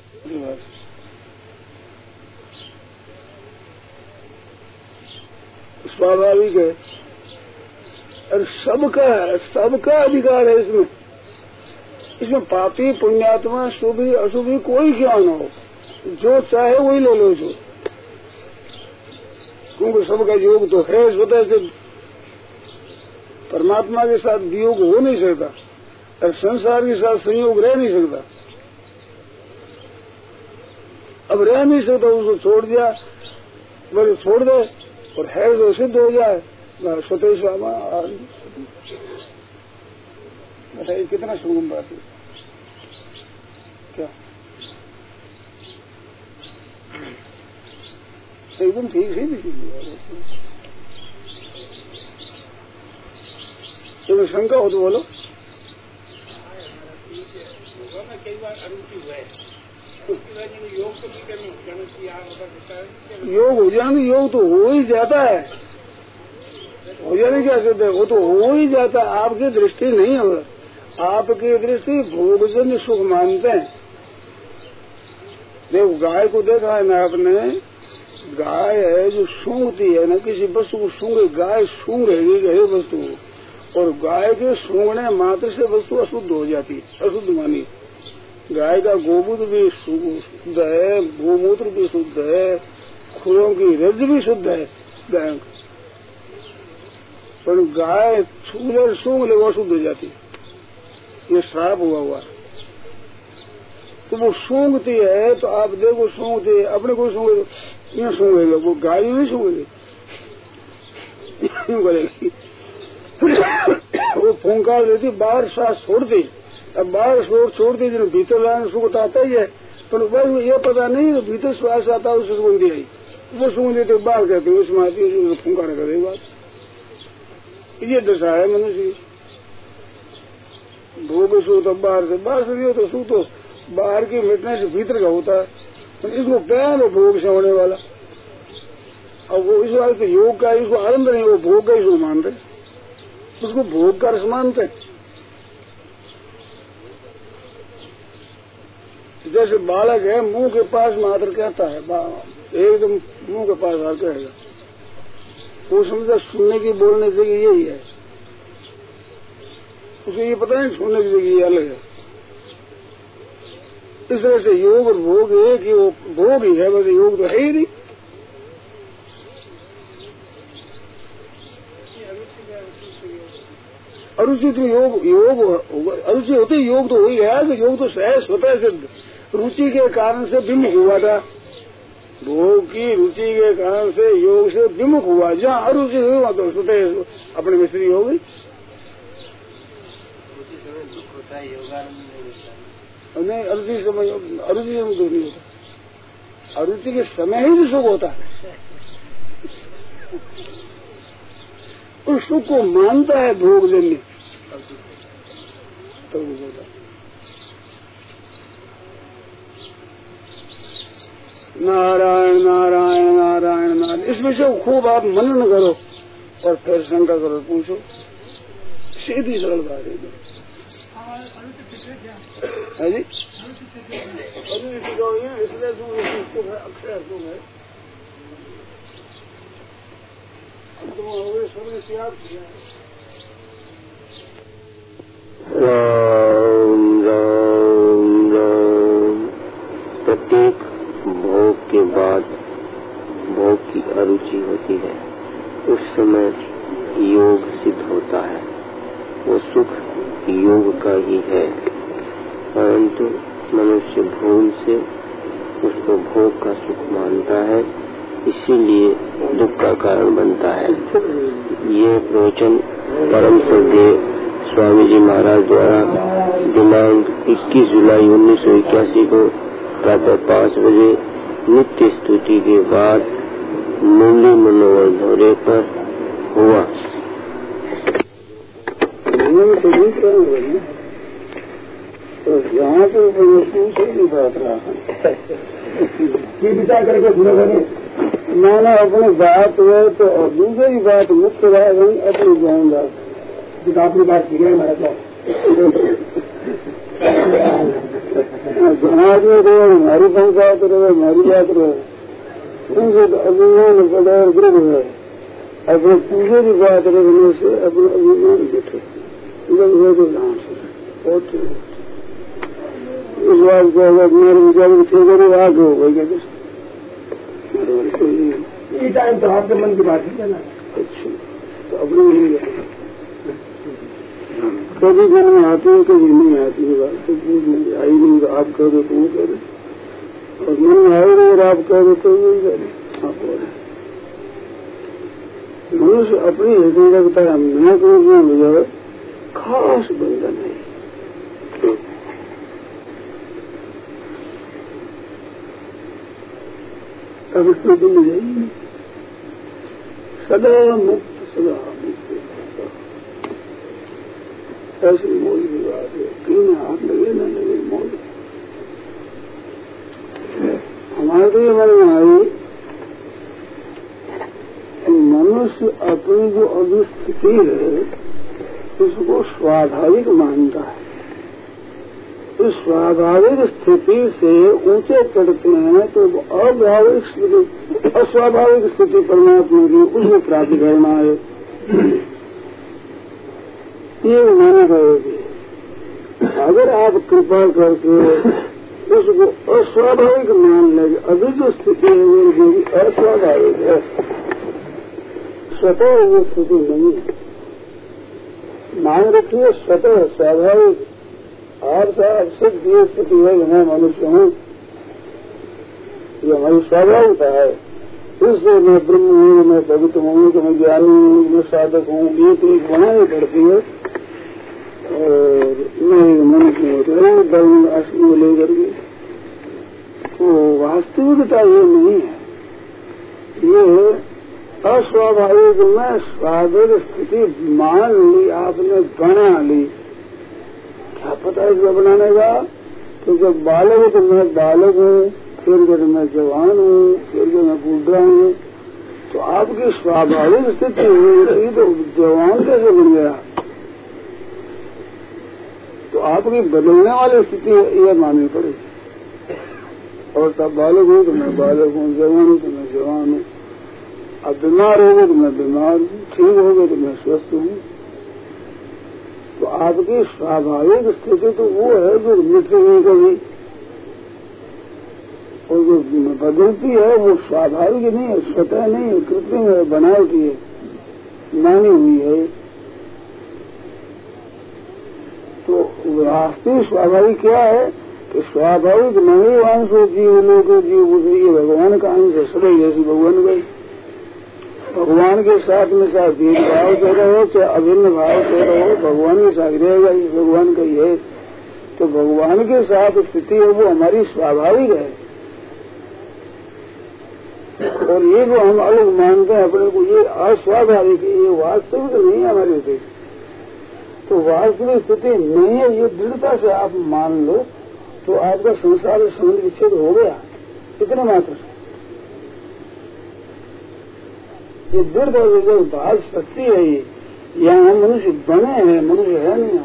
स्वाभाविक है। और सबका सबका अधिकार है इसमें, इसमें पापी पुण्यात्मा शुभी अशुभी कोई क्या न हो, जो चाहे वही ले लो जो, क्योंकि सबका योग तो है स्वतः से। परमात्मा के साथ वियोग हो नहीं सकता, और संसार के साथ संयोग रह नहीं सकता। अब रह नहीं सकता, उसको छोड़ दिया, बोले छोड़ दे, और है तो सिद्ध हो जाए स्वतः स्वामा। बताइए कितना सुगम बात है क्या? एकदम ठीक ही नहीं। तुम्हें शंका हो तो बोलो। कई बार अरुचि हुआ है, योग तो भी करनी योग हो जाने, योग तो हो ही जाता है, हो जाने क्या कहते हैं, वो तो हो ही जाता है। आपकी दृष्टि नहीं हो, आपकी दृष्टि भोगजन्य सुख मानते हैं। देखो गाय को देखा है ना आपने, गाय है जो सूंघती है ना, किसी वस्तु को सूंघे, गाय सूंघेगी गए वस्तु को, और गाय के सूंघने मात्र से वस्तु अशुद्ध हो जाती है, अशुद्ध मानी। गाय का गोमूत्र भी शुद्ध है, गोमूत्र भी शुद्ध है, खुरों की रज भी शुद्ध है गायों की, पर गाय छूले सूंघ ले वो अशुद्ध हो जाती है। ये श्राप हुआ हुआ, तो वो सूंघती है, तो आप देखो सूंघती है, अपने को सूंघे यूँ सूंघेगा, वो गाय नहीं सूंघेगी, यूँ करेगी। वो फूंकार देती, बाहर सांस छोड़ती, अब बाहर छोड़ छोड़ती जो भीतर लाने सुख आता ही है, पर वह ये पता नहीं तो भीतर श्वास आता है उससे सुगंधी आई, वो सुगंध देते बाहर कहते हैं उसमें आती है, फूंकार करे बात। ये दशा है मनुष्य की। भोग सो तो बाहर से बाहर से नहीं होता, सू तो बाहर की मिटने से भीतर का होता है। तो इसको पहले भोग से होने वाला, अब वो इस बात के योग का इसको आनंद नहीं, वो भोग का इसको मानते, उसको भोग का रस मानते। जैसे बालक है मुंह के पास मात्र कहता है, एकदम मुंह के पास आ कहेगा, वो समझता सुनने की बोलने से यही है, उसे ये पता नहीं सुनने की जगह ये अलग है। इस तरह से योग और भोग है कि वो भोग ही है, बस योग तो है ही नहीं। अरुचि तो योग योग अरुचि होते योग तो वही है कि योग तो सहज स्वतः सिद्ध रुचि के कारण से विमुख हुआ था। भोग की रुचि के कारण से योग से विमुख हुआ, जहाँ अरुचि हुई वहाँ तो स्वतः अपने मिस्त्री हो गई। नहीं, अरुचि समय अरुचि समय तो नहीं होता, अरुचि के समय ही सुख होता है। उस सुख को मानता है भोग जन्य, तो होता नारायण नारायण नारायण नारायण। इसमें से खूब आप मनन करो और फिर शंका करो, पूछो, सीधी सरल बात है जी। इसलिए तुम है अक्षर तुम है तुम हो गए सबने त्याग किया। राम राम राम। प्रत्येक भोग के बाद भोग की अरुचि होती है, उस समय योग सिद्ध होता है। वो सुख योग का ही है, परंतु मनुष्य भूल से उसको भोग का सुख मानता है, इसीलिए दुख का कारण बनता है। ये प्रवचन परम श्रद्धेय स्वामी जी महाराज द्वारा दिनांक इक्कीस जुलाई उन्नीस सौ इक्यासी को प्रातः पाँच बजे नित्य स्तुति के बाद मुरली मनोहर धोरे पर हुआ। तो यहाँ तो पूछे नहीं बात रहा विचार करके पूरा करें माना अपनी बात हुए तो और दूसरी बात मुख्य बात नहीं अपनी ज्ञान बात जो आपने बात की है हमारा समाज में रहे हमारी पंचायत रहे हमारी बात रहे उनसे तो अभिमान बड़ा गृह है। अपने दूसरी बात रखने से अपने अभिमान बैठे बहुत इस बात को अगर मेरे विचार में थे करो आगे हो गई क्या ये टाइम तो आपके मन की बात है ना। अच्छा तो अपनी नहीं कभी मन में आती है कभी नहीं आती है बात, तो नहीं आई नहीं तो आप कह दो तो वो कह दो और मन में आए नहीं और आप कह दो तो वही कह दो आप कह दो। मनुष्य अपनी हृदय रखता है, मैं तो खास बंधन है। अब इसको तो मिल जाएगी सदा मुक्त सदा मुक्त ऐसी मौज की बात है। क्यों हाथ लगे न लगे मौज। हमारे तो ये मन में आई मनुष्य अपनी जो अभिस्थिति है उसको स्वाभाविक मानता है। इस स्वाभाविक स्थिति से ऊंचे चढ़ते हैं तो अभाविक स्थिति अस्वाभाविक स्थिति परमात्मा की उसको प्राप्त करना है, ये माना रहेगी। अगर आप कृपा करके उसको अस्वाभाविक मान लेंगे, अभी जो स्थिति है वो अस्वाभाविक है, स्वतः वो स्थिति नहीं है। मान रखिए स्वतः स्वाभाविक आपका सिद्ध ये स्थिति है कि मैं मनुष्य हूँ, ये हमारी स्वाभाविकता है। इससे मैं ब्रह्म हूँ, मैं भगत हूँ, कि मैं ज्ञानी हूँ, मैं साधक हूँ, एक एक बनानी पड़ती है और मैं मनुष्य होते हैं धर्म असली लेकर के। तो वास्तविकता ये नहीं है, ये अस्वाभाविक में स्वाभाविक स्थिति मान ली आपने, बना ली। पता है इसको बनाने का? तो जब बालक है तो मैं बालक हूँ, फिर जब मैं जवान हूँ, फिर जब मैं बूढ़ा हूँ, तो आपकी स्वाभाविक स्थिति हुई तो जवान कैसे बन गया? तो आपकी बदलने वाली स्थिति यह माननी पड़ेगी। और तब बालक हूँ तो मैं बालक हूँ, जवान हूँ तो मैं जवान हूँ, अब बीमार हो गए तो मैं बीमार हूँ, ठीक हो गए तो मैं स्वस्थ हूँ। तो आपकी स्वाभाविक स्थिति तो वो है जो मिट नहीं कभी, और जो बदलती है वो स्वाभाविक नहीं है, स्वतः नहीं है, कृत्रिम है, बनावटी है, मानी हुई है। तो वास्तविक स्वाभाविक क्या है कि स्वाभाविक नहीं अंश हो जीव लोग जीव ये भगवान का अंश है, सभी जैसी भगवान गई। भगवान के साथ में साथ भेदभाव से रहो चाहे अभिन्न भाव से रहो, भगवान के साथ रहेगा, ये भगवान का ही है। तो भगवान के साथ स्थिति है वो हमारी स्वाभाविक है, और ये जो हम अलग मानते हैं अपने को ये अस्वाभाविक है, ये वास्तविक नहीं है हमारी स्थिति। तो वास्तविक स्थिति नहीं है, ये दृढ़ता से आप मान लो तो आपका संसार संबंध विच्छेद हो गया, इतने मात्र से। ये दृढ़ जो बात सच्ची है, ये यहाँ हम मनुष्य बने हैं, मनुष्य है नहीं।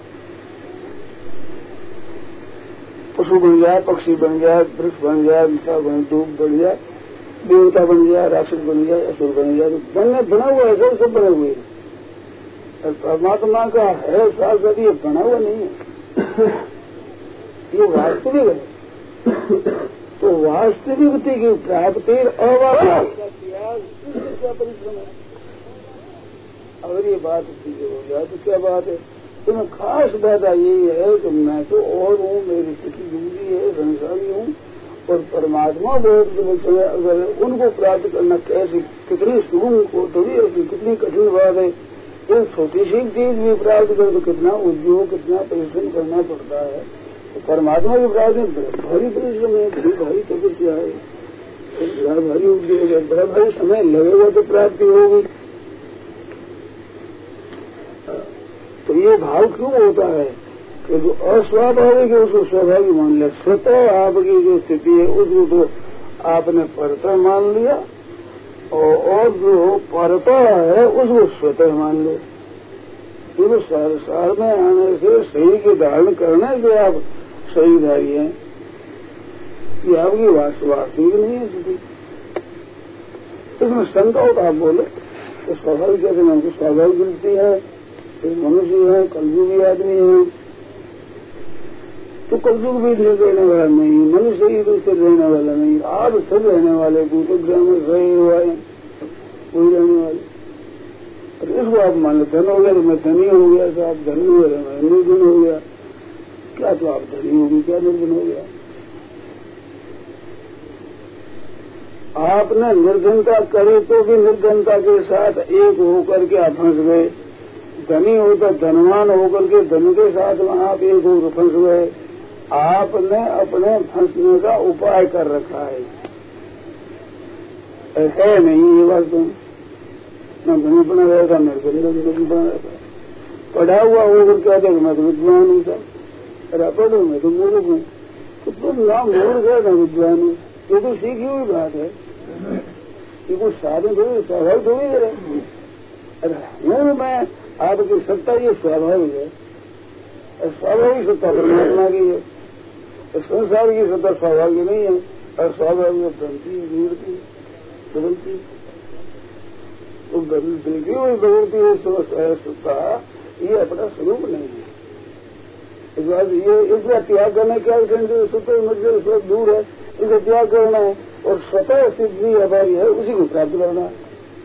पशु बन जाए, पक्षी बन जाए, वृक्ष बन जाए, मिठा बन धूप बन जाए, देवता बन जाए, राक्षस बन जाए, असुर बन जाए, तो बनने बना हुआ है, सब सब बने हुए हैं। और परमात्मा का है साथ साथ ये बना हुआ नहीं है, ये वास्तविक है। तो वास्तविकता की प्राप्ति अवास्तविक क्या परिश्रम है? अगर ये बात चीजें हो जाए तो क्या बात है? तो खास बात यही है कि मैं तो और हूँ, मेरी स्थिति दूसरी है, संसारी हूँ, और परमात्मा बहुत है। अगर उनको प्राप्त करना कैसे, कितनी सुगम को थोड़ी होती, कितनी कठिन बात है। एक छोटी सी चीज भी प्राप्त कर तो कितना उद्योग, कितना परिश्रम करना पड़ता है। तो परमात्मा की प्राप्ति भारी परिश्रम है, बड़ी भारी तपस्या है, बड़ा भारी उद्योग है, बड़ा भारी समय लगेगा तो प्राप्ति होगी। तो ये भाव क्यों होता है कि जो अस्वाभाविक है उसको स्वाभाविक मान लिया, स्वतः आपकी जो स्थिति है उसको तो आपने परता मान लिया, और जो परता है उसको स्वतः मान लो। तो संसार में आने से सही के धारण करने से आप सही धारी हैं, ये आपकी वास्तविक नहीं है स्थिति। इसमें शंका होता आप बोले तो स्वाभाविक कैसे मैं स्वाभाविक मिलती है, मनुष्य है, कलयुगी आदमी है, तो कलयुग भी रहने वाला नहीं, मनुष्य ही तो सिर्फ रहने वाला नहीं, आप सब रहने वाले, भूत ग्रह में रहे हुए हैं, कोई रहने वाले। और इसको आप मान लो धन हो गया तो मैं धनी हो गया, तो आप धनी हो गए मैं निर्धन हो गया, क्या तो आप धनी होगी, क्या निर्धन हो गया? आपने निर्धनता करे तो भी निर्धनता के साथ एक होकर के आप फंस गए, धनी हो तो धनवान होकर के धन के साथ में आप एक हो फंस गए। आपने अपने फंसने का उपाय कर रखा है, ऐसा है नहीं ये बात। तो न धनी बना रहेगा, निर्धन बना रहेगा। पढ़ा हुआ होकर क्या देख मैं तो विद्वान हूँ सर, अरे पढ़ू मैं तो मूर्ख हूँ, तो तुम ना मूर्ख है ना विद्वान हूँ, ये तो सीखी हुई बात है, ये कुछ साधन थोड़ी स्वाभाविक थोड़ी है। अरे हूँ मैं, आपकी सत्ता ये स्वाभाविक है, स्वाभाविक सत्ता परमात्मा की है, संसार की सत्ता स्वाभाविक नहीं है, और स्वाभाविक बनती है, बिगड़ती बदलती, तो बदलती हुई बदलती हुई सत्ता ये अपना स्वरूप नहीं है। इस बात ये इसका त्याग करना क्या सत्ता मतलब स्वरूप दूर है, इसका त्याग करना है, और स्वतः सिद्धि हमारी है उसी को प्राप्त करना है।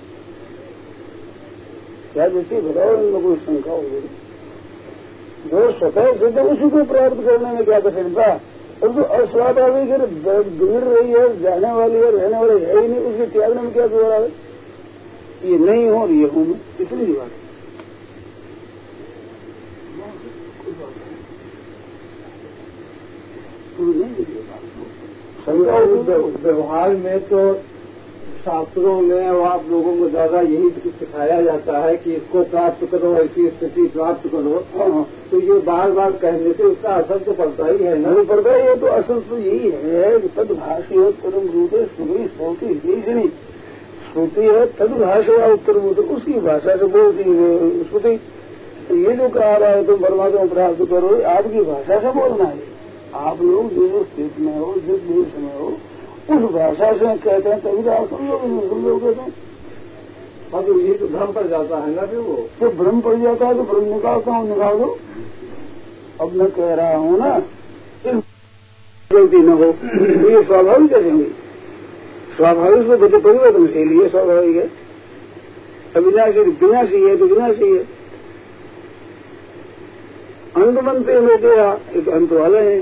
क्या जैसी बताओ इनमें कोई शंका हो गई? जो स्वतः सिद्ध उसी को प्राप्त करने में क्या कठिनता, और जो अस्वाभाविक है, गिर रही है, जाने वाली है, रहने वाली है ही नहीं, उसके त्यागने में क्या दोहरा है? ये नहीं हो और ये हूं मैं, इसलिए बात व्यवहार में तो शास्त्रों में वो आप लोगों को ज्यादा यही सिखाया जाता है कि इसको प्राप्त करो, ऐसी स्थिति प्राप्त करो, तो ये बार बार कहने से उसका असर तो पड़ता ही है ना। पड़ता है, तो असर तो यही है कि तदभाषी परम रूप श्रुति श्रोती नहीं, श्रुति है तदभाषा उत्तर रूप, उसकी भाषा से बोलती है श्रुति। ये जो कहा रहा है तुम परमात्मा प्राप्त करो, आपकी भाषा से बोलना है। आप लोग जो स्थिति में हो, जिस देश में हो, उस भाषा से कहते हैं तभी आप समझोगे, नहीं समझोगे तो अब ये तो भ्रम पड़ जाता है ना। फिर वो तो भ्रम पड़ जाता है तो भ्रम निकालता हूँ, निकाल दो। अब मैं कह रहा हूँ ना गलती न हो, ये स्वाभाविक कैसे हुई? स्वाभाविक से बच्चे परिवर्तनशील, ये स्वाभाविक है। अविनाशी विनाशी है तो विनाशी है। अंत बनते हुए गया, एक अंत वाले हैं।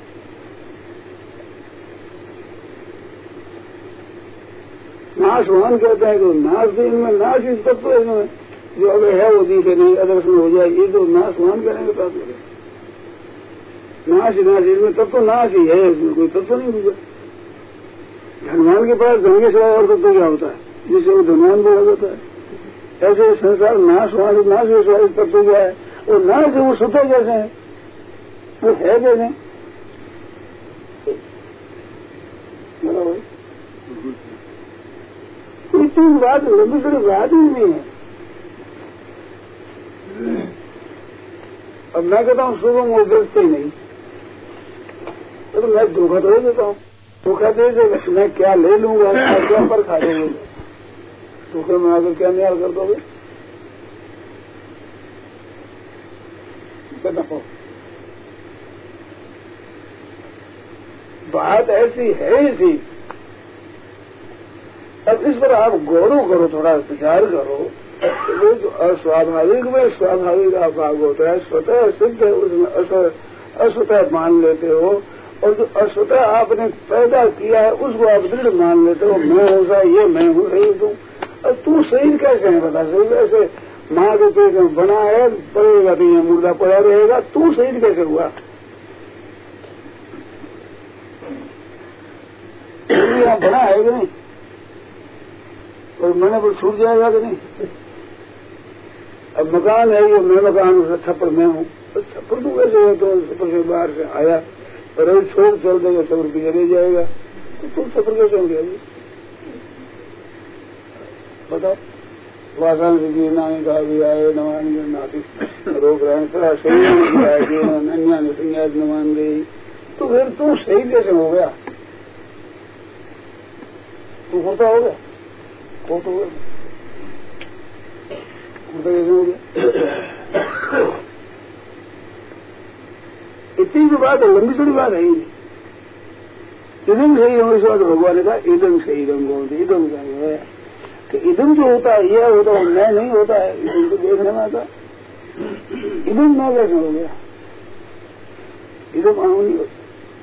नाशवान कहते हैं कि नाश भी इनमें, नाश इस तत्व है इनमें, जो अगर है वो दिखे नहीं, अदर्शन हो जाए, ये तो नाशवान करेंगे तत्व है। नाश नाश इसमें तत्व नाश ही है, इसमें कोई तत्व नहीं हुआ। धनवान के पास धन के सिवाय और तत्व क्या होता है जिससे वो धनवान बोला जाता है? ऐसे संसार नाशवान नाश के सिवाय तत्व क्या है? वो नाश है, वो स्वतः जैसे है, वो है जैसे बराबर। इतनी बात लंबी बड़ी बात ही नहीं है। अब मैं कहता हूँ सुबह वो बेचते ही नहीं, तो मैं धोखा तो देता हूँ। धोखा दे दे मैं क्या ले लूंगा, क्या पर खा देंगे, धोखे में आकर क्या न्याय कर दोगे? बात ऐसी है ही थी। अब इस पर आप गौरव करो, थोड़ा विचार करो। वो जो अस्वाभाविक में स्वाभाविक आप भाग होता है, स्वतः सिद्ध है, उसमें अस्वतः मान लेते हो, और जो अस्वतः आपने पैदा किया है उसको आप दृढ़ मान लेते हो। मैं हूँ सा, ये मैं हूँ सही तू। अब तू सही कैसे है बता? सही कैसे? माँ के पेट में बना है, पड़ेगा नहीं है, मुर्दा पड़ा रहेगा, तू सही कैसे हुआ? यहाँ बना है कि नहीं? और मैंने पर छूट जाएगा कि नहीं? अब मकान है ये, मैं मकान हूँ, छप्पर मैं हूँ, तो छप्पर तू कैसे हो? तो छप्पर से बाहर से आया, पर अभी छोड़ चल देगा, छप्पर पीछे रह जाएगा, तो तुम छप्पर कैसे हो गया? बताओ। वासन से जी नानी का भी आए, नमान नाती रोक रहे हैं, थोड़ा सही अन्या ने संज्ञात न मान गई, तो फिर तू सही कैसे हो गया? तू होता हो गया, हो तो गया, होता कैसे हो गया? इतनी भी बात है, लंबी थोड़ी बात है ही नहीं। इदम सही रंग इस बात भगवान ने कहा, इदम सही रंग बोलते, इदम क्या है कि इदम जो होता है यह होता है, मैं नहीं होता है, इदम को देखने में आता। इदम मैं कैसे हो गया? इदम आऊ नहीं होता,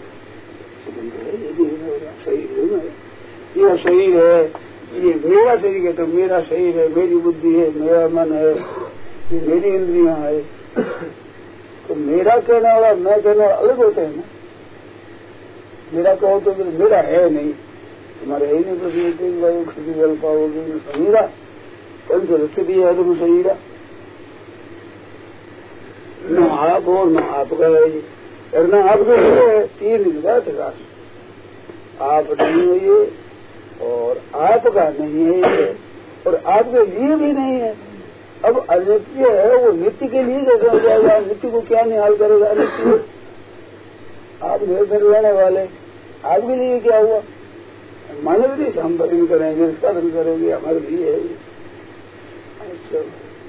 सही है, यह शरीर है, ये मेरा शरीर है, तो मेरा शरीर है, मेरी बुद्धि है, मेरा मन है, ये मेरी इंद्रियां है। तो मेरा कहना वाला मैं कहना वाला अलग होते हैं ना। मेरा कहो तो मेरा है नहीं, तुम्हारे है ही नहीं, प्रति वायु क्षति बल पाओगे शरीरा, कौन सा स्थिति है तुम शरीरा? न आप हो न आपका है, और न आपके है, तीन बात है। आप नहीं हो ये, और आपका नहीं है ये, और आपके लिए भी नहीं है। अब अनित्य है, वो नित्य के लिए कैसे हो जाएगा? नित्य को क्या निहाल करेगा? अनित्य आप निर्धन रहने वाले, आपके लिए क्या हुआ? मानव भी हम भजन करेंगे, इसका धन करेंगे, हमारे लिए है। अच्छा,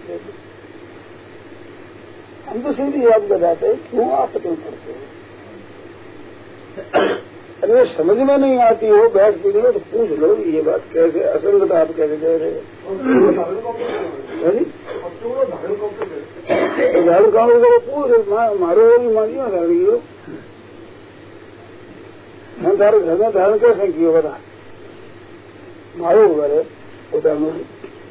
हम तो सीधी याद बताते हैं, क्यों आप क्यों करते हो? अरे समझ में नहीं आती हो, बैठ के तो पूछ लो ये बात कैसे, असंगत आप कैसे कह रहे हो? धारण करो, पूछ मारो होगी, मानियो धारण की हो। मैं धारण घर में धारण कैसे किया बता? मारो घर है उदाहरण होगी,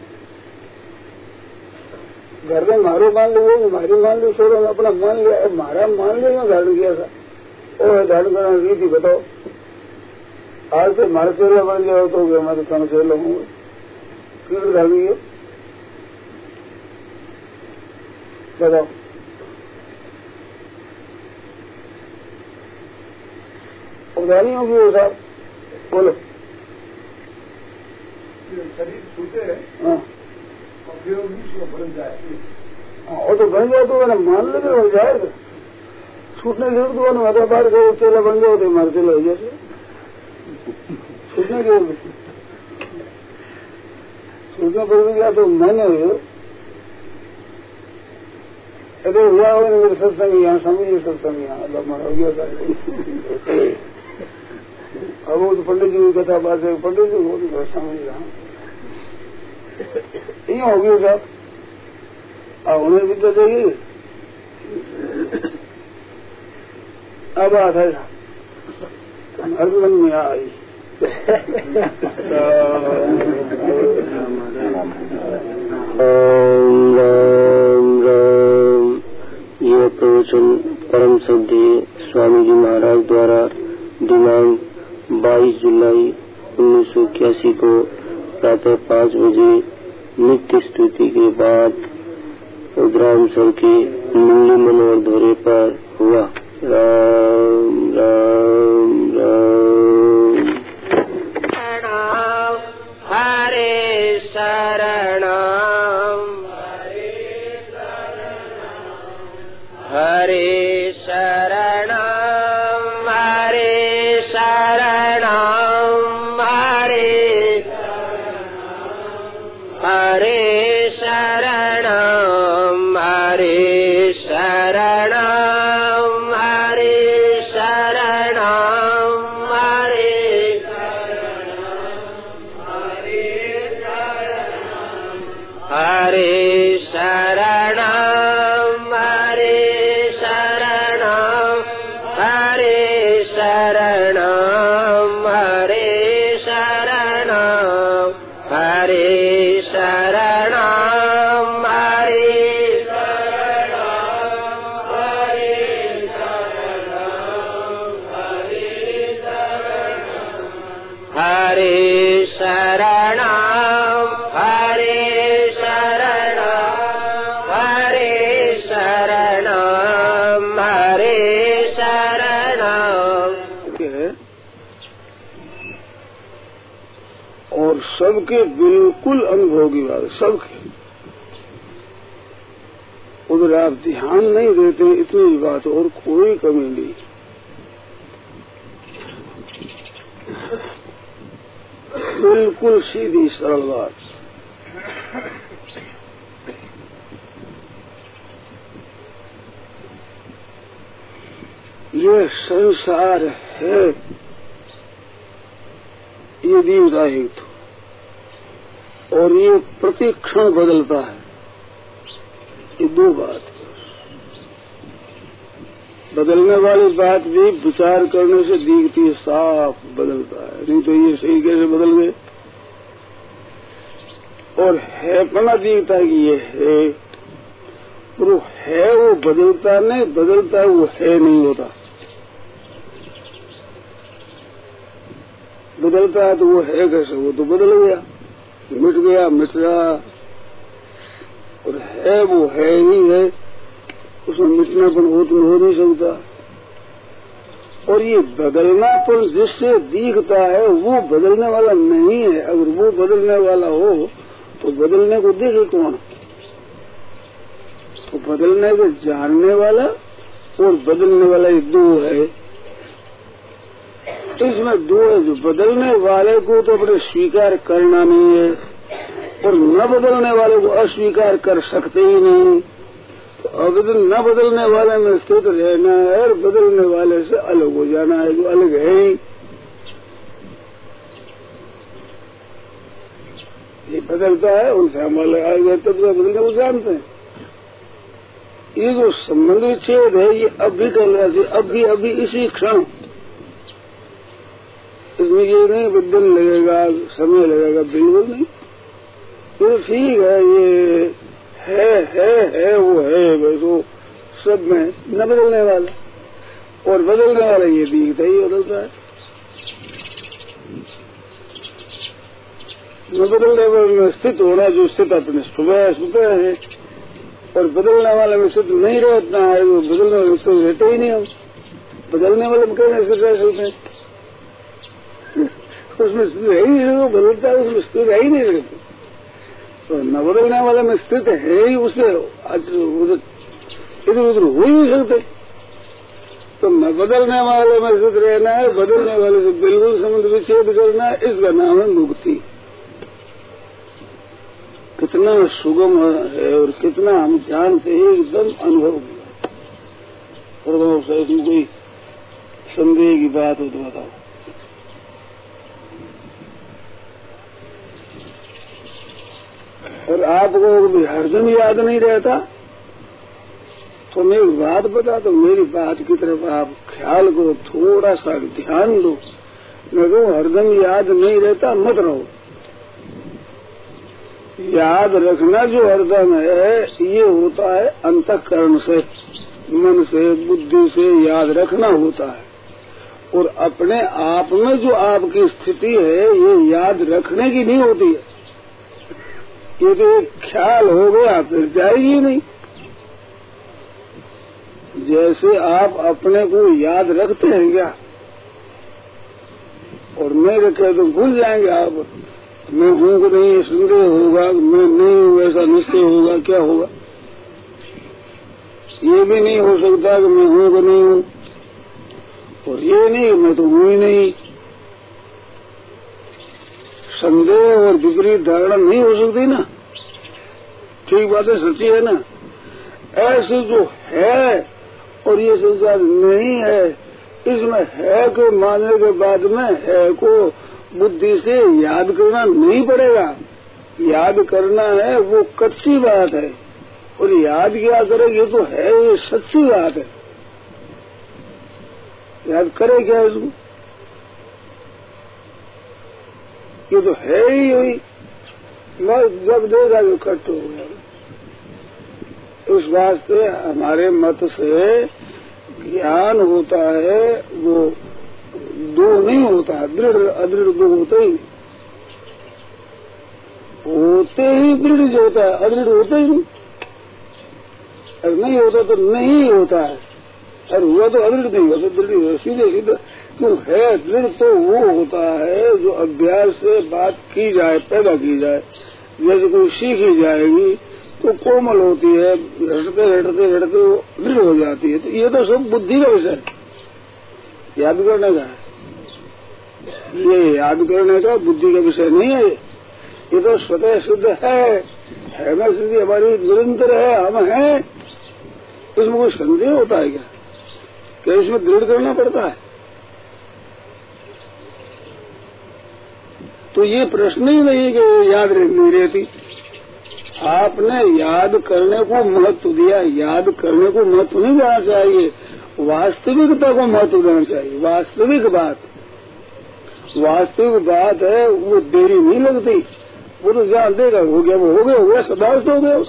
घर में मारो मान लो, मारी मान लो, छोड़ो अपना मान लिया, मारा मान लिया, धारण किया था। और धारण करना रीति बताओ, आज से हमारे चेला बन जाओ तो हमारे कम चेला होंगे क्यों धर्मी है बताओ। उदाहरण होगी वो साहब बोलो। शरीर छूटे हाँ और फिर वो विश्व बन जाए। हाँ वो तो बन जाए तो मैंने मान लेते बन जाएगा छूटने की जरूरत हुआ ना मतलब बार गए चेला बन जाओ तो हमारे चेला हो जैसे छूटने की जरूरत छूटने पर गया तो मैंने अरे हुआ हो मेरे सत्संग यहाँ समझिए सत्संग यहाँ अल्लाह मारा हो गया था। अब वो तो पंडित जी की कथा बात है पंडित जी वो तो समझ रहा यही हो गया साहब अब उन्हें भी तो चाहिए अब बात है हर मन में आई राम राम राम। यह प्रवचन परम श्रद्धेय स्वामी जी महाराज द्वारा दिनांक बाईस जुलाई उन्नीस सौ इक्यासी को प्रातः पाँच बजे नित्य स्तुति के बाद उद्रामसर के मुरली मनोहर धोरे पर हुआ। राम राम राम। हरे शरणम हरे शरणम हरे शरणम हरे हरे शरणम हरे शरणम हरे शरणम हरे हरे शरणम हरे शरणम हरे शरणम हरे शरणम हरे शरणम हरे शरणम हरे शरणम हरे शरणम हरे शरणम और सबके बिल्कुल अनुभव की बात सबके उधर आप ध्यान नहीं देते इतनी बात और कोई कमी नहीं। बिल्कुल सीधी सरल बात। ये संसार है ये दीर्घायु और ये प्रति क्षण बदलता है। ये दो बात बदलने वाली बात भी विचार करने से दिखती है साफ बदलता है नहीं तो ये सही कैसे बदल गए। और है पना दिखता है कि ये है वो है वो बदलता नहीं बदलता वो है नहीं होता। बदलता है तो वो है कैसे वो तो बदल गया मिट गया मिट रहा और है वो है ही है उसमें मिटनापन हो तो हो नहीं सकता। और ये बदलनापन जिससे दिखता है वो बदलने वाला नहीं है। अगर वो बदलने वाला हो तो बदलने को देखे कौन। तो बदलने को जानने वाला और बदलने वाला ये दो है। तो इसमें दो है जो बदलने वाले को तो अपने स्वीकार करना नहीं है और न बदलने वाले को अस्वीकार कर सकते ही नहीं। तो अब न बदलने वाले में स्थित रहना है और बदलने वाले से अलग हो जाना है जो अलग है ही। ये बदलता है उनसे हम अलग आ गए तब तो बदलने को जानते हैं। ये जो संबंध विच्छेद है ये अब भी कर रहा है अब भी अभी इसी क्षण इसमें ये नहीं दिन लगेगा समय लगेगा बिल्कुल नहीं। तो ठीक है ये है है है वो है बस वो सब में न बदलने वाला और बदलने वाला ये दिखता ही बदलता है। न बदलने वाले में स्थित होना जो स्थित अपने सुबह सुबह है, और बदलने वाले में स्थित नहीं रहता है, वो बदलने वाले स्थित रहते ही नहीं। हम बदलने वाले में कैसे स्थित रह सकते हैं? उसमें स्थित है ही नहीं, वो बदलता है उसमें स्थित है ही नहीं रहते। तो न बदलने वाले में स्थित है ही, उसे इधर उधर हो ही नहीं सकते। तो न बदलने वाले में स्थित रहना है, बदलने वाले से बिल्कुल संबंध विच्छेद करना है, इसका नाम है मुक्ति। कितना सुगम है और कितना हम जानते हैं, एकदम अनुभव किया। प्रभाव से इसमें कोई संदेह की बात हो तो बताओ। और आपको हरदम याद नहीं रहता तो मैं एक बात बता दो, मेरी बात की तरफ आप ख्याल को थोड़ा सा ध्यान दो। मैं कहूँ हरदम याद नहीं रहता, मत रहो। याद रखना जो हरदम है, ये होता है अंतःकरण से, मन से, बुद्धि से याद रखना होता है। और अपने आप में जो आपकी स्थिति है, ये याद रखने की नहीं होती है। ये तो एक ख्याल हो गया, फिर जाएगी नहीं। जैसे आप अपने को याद रखते हैं क्या, और मैं रखे तो भूल जाएंगे आप। मैं हूँ कि नहीं संदेह होगा, मैं नहीं हूँ ऐसा निश्चय होगा, क्या होगा? ये भी नहीं हो सकता कि मैं हूँ कि नहीं हूँ, और ये नहीं मैं तो हूँ ही नहीं। संदेह और विपरीत धारणा नहीं हो सकती ना। ठीक बात है, सच्ची है ना। ऐसे जो है और ये संसार नहीं है, इसमें है को मानने के बाद में है को बुद्धि से याद करना नहीं पड़ेगा। याद करना है वो कच्ची बात है, और याद क्या करे, ये तो है, ये सच्ची बात है। याद करे क्या इसको? ये तो है ही वही। जब देगा जो कट हो गया। उस वास्ते हमारे मत से ज्ञान होता है, वो दो नहीं होता है, दृढ़ अदृढ़ दो होते ही होते ही दृढ़ जो होता है, अदृढ़ होते ही नहीं। अगर नहीं होता तो नहीं होता है, और हुआ तो अदृढ़ नहीं होता, दृढ़ हुआ सीधे सीधे क्यों है। दृढ़ तो वो होता है जो अभ्यास से बात की जाए, पैदा की जाए। जैसे कोई सीखी जाएगी तो कोमल होती है, रटते रटते रटते दृढ़ हो जाती है। तो ये तो सब बुद्धि का विषय है, याद करने का है। ये याद करने का बुद्धि का विषय नहीं है। ये तो स्वतः सिद्ध है, है ना, सिद्धि हमारी निरंतर है, हम हैं। इसमें कोई संदेह होता है क्या? क्या इसमें दृढ़ करना पड़ता है? तो ये प्रश्न ही नहीं कि याद नहीं रहती। आपने याद करने को महत्व दिया, याद करने को महत्व नहीं देना चाहिए, वास्तविकता को महत्व देना चाहिए। वास्तविक बात वास्तविक बात है, वो देरी नहीं लगती। वो तो जान देगा, हो गया वो हो गया, हो गया सदावस्त हो गया।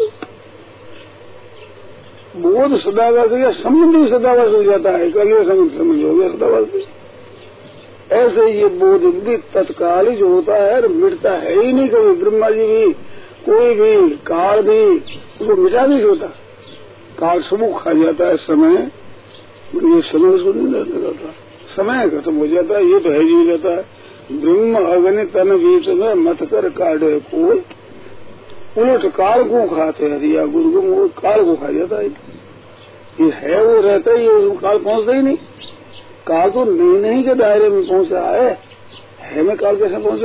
बोध सदावस्त हो गया, संबंध भी सदावस्त हो जाता है। अगले संबंध समझ हो गया सदावस्त। ऐसे ये बोध भी तत्काल ही जो होता है, मिटता है ही नहीं कभी। ब्रह्मा जी भी, कोई भी, काल भी उसको मिटा नहीं होता। काल सबको खा जाता है, समय ये समय उसको नहीं लगता, समय खत्म हो जाता है। ये तो है ही जाता है। ब्रह्म अग्नि तन बीच में मत कर काटे कोई, उलट काल को खाते हरिया गुरु, वो काल को खा जाता है। ये है वो रहता ही, ये काल पहुंचता ही नहीं। काल तो नहीं नहीं के दायरे में पहुंचा है, है में काल कैसे पहुंचे?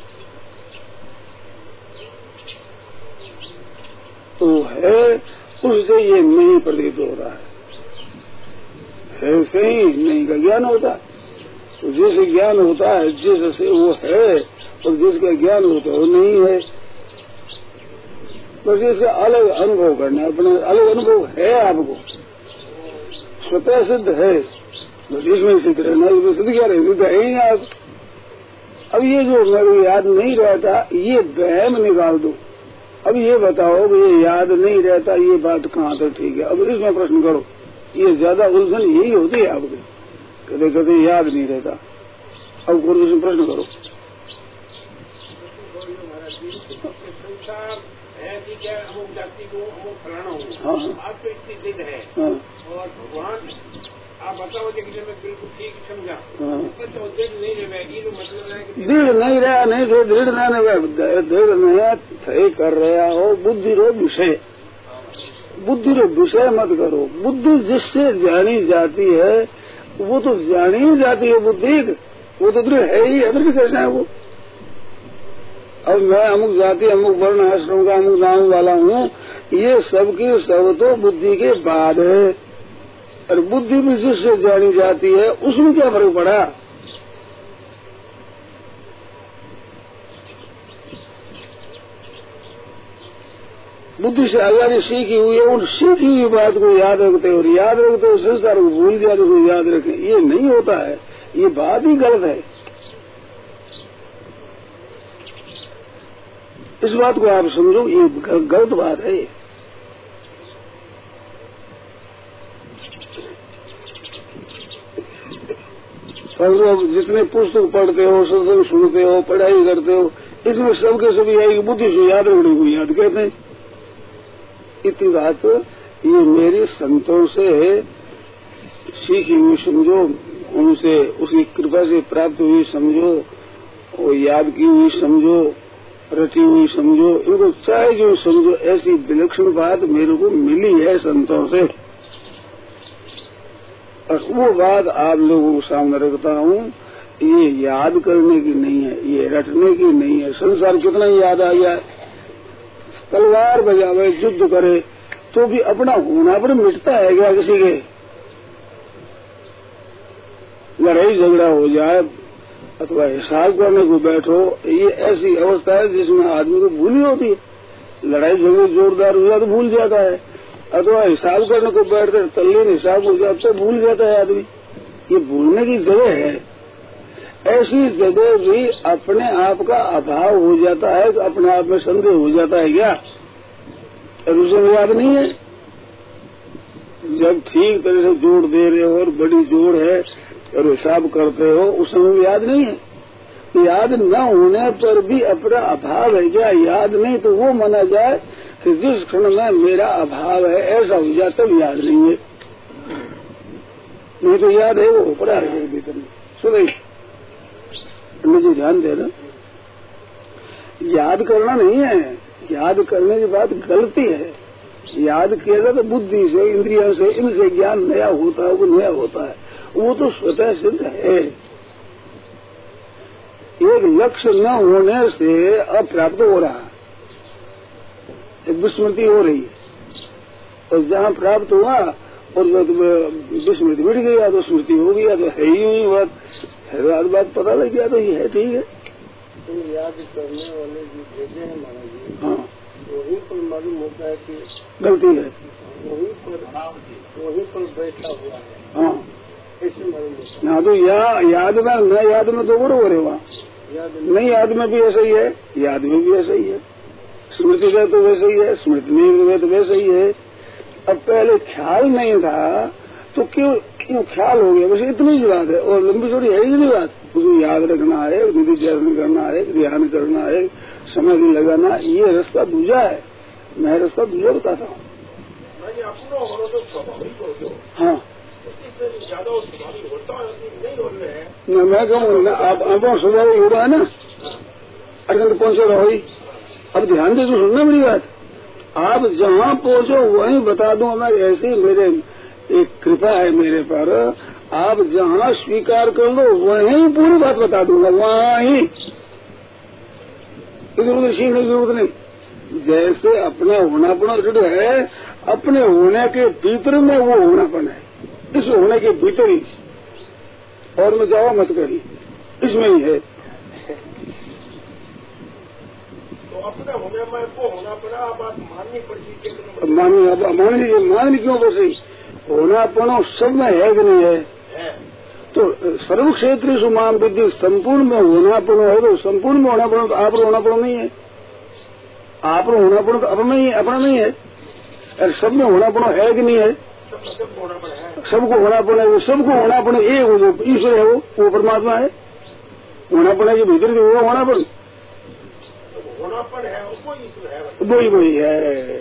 तो है उससे ये नहीं प्रतीत हो रहा है, है से ही नहीं का ज्ञान होता है। तो जिस ज्ञान होता है, जिससे वो है, और जिसका ज्ञान होता है वो नहीं है। बस इसका अलग अनुभव करना, अपना अलग अनुभव है। आपको स्वतः सिद्ध है, बस इसमें सिद्ध रहना। इसमें सिद्ध क्या रहे, सिद्ध है ही आप। अब ये जो मेरे याद नहीं रहता, ये वहम निकाल दो। अब ये बताओ कि ये याद नहीं रहता, ये बात कहाँ तक ठीक है? अब इसमें प्रश्न करो। ये ज्यादा उलझन यही होती है आपके, कभी कभी याद नहीं रहता। अब इसमें प्रश्न करो। संसार है कि क्या अमुक जाति को अमुक फलाना हो, हाँ। आप तो इतनी जिद है हाँ। और भगवान आप बताओ कि मैं बिल्कुल ठीक समझा, हाँ। तो जिद नहीं रहेगी तो मतलब है कि दृढ़ नहीं रहा, नहीं तो दृढ़ ना दृढ़ नहीं थे कर रहा हो। बुद्धि रो विषय, बुद्धि रो विषय मत करो। बुद्धि जिससे जानी जाती है वो तो जानी ही जाती है बुद्धि, वो तो दृढ़ है ही, अदृढ़ कैसे है वो। अब मैं अमुक जाति अमुक वर्ण आश्रम का अमुक नाम वाला हूँ, ये सब की सब तो बुद्धि के बाद है। और बुद्धि भी जिससे जानी जाती है उसमें क्या फर्क पड़ा। बुद्धि से आजादी सीखी हुई है, उन सीखी हुई बात को याद रखते और याद रखते हो संस्कार को भूल जाते को याद रखें, ये नहीं होता है, ये बात ही गलत है। इस बात को आप समझो, ये गलत बात है। समझो, जितने पुस्तक पढ़ते हो, सत्संग सुनते हो, पढ़ाई करते हो, इसमें सबके सभी आएगी बुद्धि से याद रखने को याद कहते हैं। इतनी बात ये मेरी संतों से सीखी हुई समझो, उनसे उसकी कृपा से प्राप्त हुई समझो, और याद की हुई समझो, रटी हुई समझो, इनको चाहे जो समझो। ऐसी विलक्षण बात मेरे को मिली है संतों से, और वो बात आप लोगों को सामने रखता हूँ। ये याद करने की नहीं है, ये रटने की नहीं है। संसार कितना याद आ जाए, तलवार बजावे, युद्ध करे, तो भी अपना होना पर मिटता है क्या किसी के। लड़ाई झगड़ा हो जाए अथवा हिसाब करने को बैठो, ये ऐसी अवस्था है जिसमें आदमी को भूल ही होती है। लड़ाई झगड़े जोरदार हो जाए तो भूल जाता है, अथवा हिसाब करने को बैठते तल्लीन हिसाब हो जाता तो भूल जाता है आदमी। ये भूलने की जगह है। ऐसी जगह भी अपने आप का अभाव हो जाता है, तो अपने आप में संदेह हो जाता है क्या, और उसे याद नहीं है। जब ठीक तरह से जोड़ दे रहे हो और बड़ी जोड़ है और हिसाब करते हो, उस समय याद नहीं है। याद न होने पर भी अपना अभाव है क्या, याद नहीं तो वो माना जाए कि जिस क्षण में मेरा अभाव है ऐसा हो जाए तब याद नहीं है, नहीं तो याद है वो पड़ा है भीतर में। सुनिए मुझे ध्यान देना, याद करना नहीं है, याद करने की बात गलती है। याद किया जाए तो बुद्धि से, इंद्रियों से, इनसे ज्ञान नया होता है, वो नया होता है, वो तो स्वतः सिद्ध है। एक लक्ष्य न होने से अप्राप्त हो रहा है, एक विस्मृति हो रही है, और जहाँ प्राप्त हुआ और विस्मृति मिट गया तो स्मृति हो गया, तो है ही हुई बात, है बात पता लग गया तो ये है, ठीक है। तो याद करने वाले जो भेजे हैं महाराज जी, हाँ, वही पर मालूम होता है कि गलती है, वही पर वही पर बैठा हुआ है। हाँ, ऐसे मालूम होता हाँ, तो या, याद में न याद में तो बड़ो हो रहे वहाँ, नहीं याद में भी ऐसा ही है, याद में भी ऐसा ही है, स्मृति में तो वैसे ही है, स्मृति में तो वैसे ही है। अब पहले ख्याल नहीं था तो क्यों क्यों ख्याल हो गया, बस इतनी ही बात है, और लंबी चौड़ी है ही नहीं बात। उसको याद रखना है, निधि ध्यान करना है, ध्यान करना है, समय भी लगाना, ये रास्ता दूजा है। मैं रास्ता दूजा बताता हूँ। हाँ, मैं कहूँ आप आपको स्वभाव हो रहा है ना, अगर तो पहुंचे रहो ही। अब ध्यान दे तो सुनना मेरी बात, आप जहाँ पहुंचो वहीं बता दूं मैं, ऐसी मेरे एक कृपा है मेरे पर, आप जहाँ स्वीकार कर लो वहीं पूरी बात बता दूंगा, वहाँ ही, इधर उधर सीखने की जरूरत नहीं। जैसे अपना होनापन दृढ़ है, अपने होने के भीतर में वो होनापन है, इस होने के भीतर ही, और में जाओ मत करिए, इसमें ही है। अपने होने में को होना पड़ा, बात माननी पड़ती। मानिए, अब मान लीजिए, मान क्यों बसे, होनापनो सब में है कि नहीं है, है। तो सर्व क्षेत्र सुमान विद्युत संपूर्ण में होनापनो है, तो संपूर्ण में होनापनो तो आप होनापनो नहीं है, आप होनापनो तो अपना नहीं है, अपना नहीं है, और सब में होनापनो है कि नहीं है, सबको होनापन है, वो सबको होनापन एक हो, ईश्वर है, वो वो परमात्मा है, होनापन के भीतर के वो होनापन होनापन है वो ईश्वर है, वही वही है।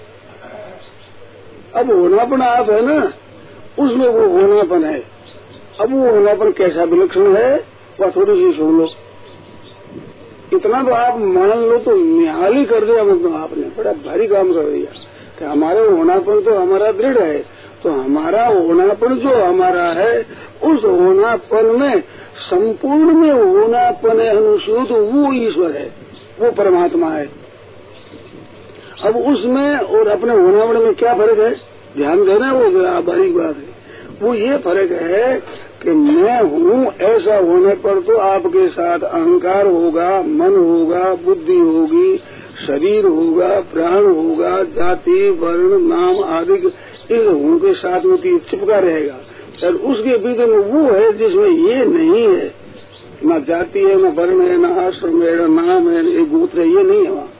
अब होनापन आप है ना, उसमें वो होनापन है। अब वो होनापन कैसा विलक्षण है वह थोड़ी सी सुन लो। इतना तो आप मान लो तो निहाल ही कर दिया, मतलब आपने बड़ा भारी काम कर दिया कि हमारे होनापन तो हमारा दृढ़ है, तो हमारा होनापन जो हमारा है उस होनापन में संपूर्ण में होनापन है अनुसूत, वो ईश्वर है, वो परमात्मा है। अब उसमें और अपने होनापन में क्या फर्क है, ध्यान देना, वो बारीक बात है। वो ये फर्क है कि मैं हूँ ऐसा होने पर तो आपके साथ अहंकार होगा, मन होगा, बुद्धि होगी, शरीर होगा, प्राण होगा, जाति वर्ण नाम आदि इस हूँ के साथ में चिपका रहेगा। और उसके बीच में वो है जिसमें ये नहीं है, न जाति है, न वर्ण है, न आश्रम है, न नाम है, न गोत्र है, ये नहीं है वहाँ।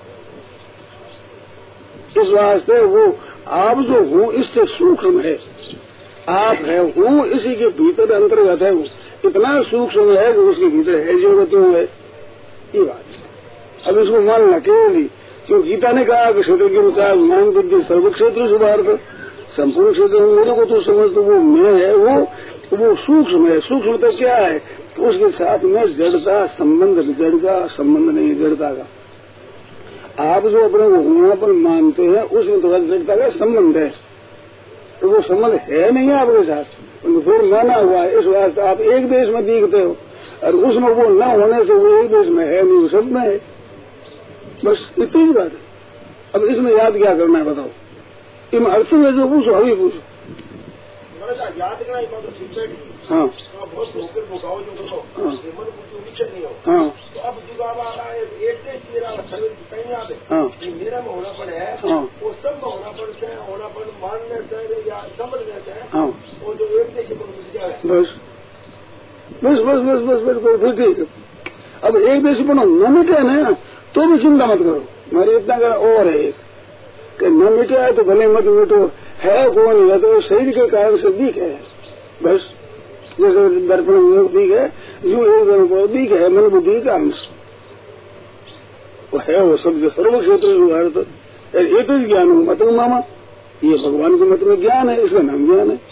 इस वास्ते वो आप जो हूँ इससे सूक्ष्म है, आप है हूँ इसी के भीतर अंतर्गत है, वो इतना सूक्ष्म है कि उसके भीतर है जो गति है, ये बात। अब इसको मानना केवल ही, क्यों गीता ने कहा कि क्षेत्र के अनुसार मान बुद्धि सर्व क्षेत्र से भारत, संपूर्ण क्षेत्र मेरे को तो समझ, तो वो मैं है, वो वो सूक्ष्म है। सूक्ष्मता क्या है, तो उसके साथ में जड़ता संबंध, जड़ का संबंध नहीं, जड़ता का। आप जो अपने को होनापन मानते हैं उसमें तो जड़ता का संबंध है, तो वो संबंध है नहीं है आपके साथ, तो फिर माना हुआ है। इस वास्ते आप एक देश में दिखते हो और उसमें वो न होने से वो एक देश में है नहीं, वो सब में है, बस इतनी बात है। अब इसमें याद क्या करना है बताओ, इन अर्थ में जो पूछो अभी पूछो। याद करना हाँ बहुत होकर भुगाओ जो करो, मन कुछ नहीं हो। हाँ तो अब जुगाव आ रहा है, एक देश मेरा सर्विस कहीं याद है, हाँ मेरा में होनापन है, हाँ वो सब में होनापन से होनापन मानने से या समझने से, हाँ वो जो एक देश को मिल गया है, बस बस बस बस बस बस बस फिर ठीक है। अब एक देश बनो न मिटे ना तो भी चिंता मत करो, मेरे इतना कहना और है कि न मिटे है तो भले मत मिटो, है कौन है तो शरीर के कारण से दिख है, बस जैसे दर्पण में दिख है, यूं एक दिन को दिख है मन बुद्धि के कारण से वो है, वो सब जो सर्व क्षेत्र जो भारत एक ही ज्ञान हो मत मामा, ये भगवान के मत में ज्ञान है, इसका नाम ज्ञान है,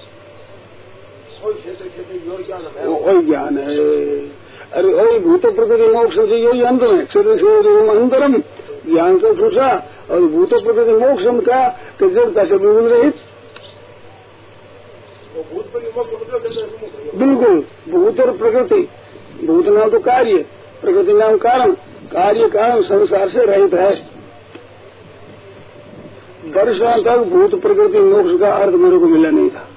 वही ज्ञान है। अरे वही भूत प्रकृति मोक्ष से यही अंत है, क्षेत्र से अंतरम ज्ञान से पूछा, और भूत प्रकृति मोक्षम का जड़ता से बिल्कुल रहित, बिल्कुल भूत और प्रकृति, भूत नाम तो कार्य, प्रकृति नाम कारण, कार्य कारण संसार से रहित है। वर्षों तक भूत प्रकृति मोक्ष का अर्थ मेरे को मिला नहीं था,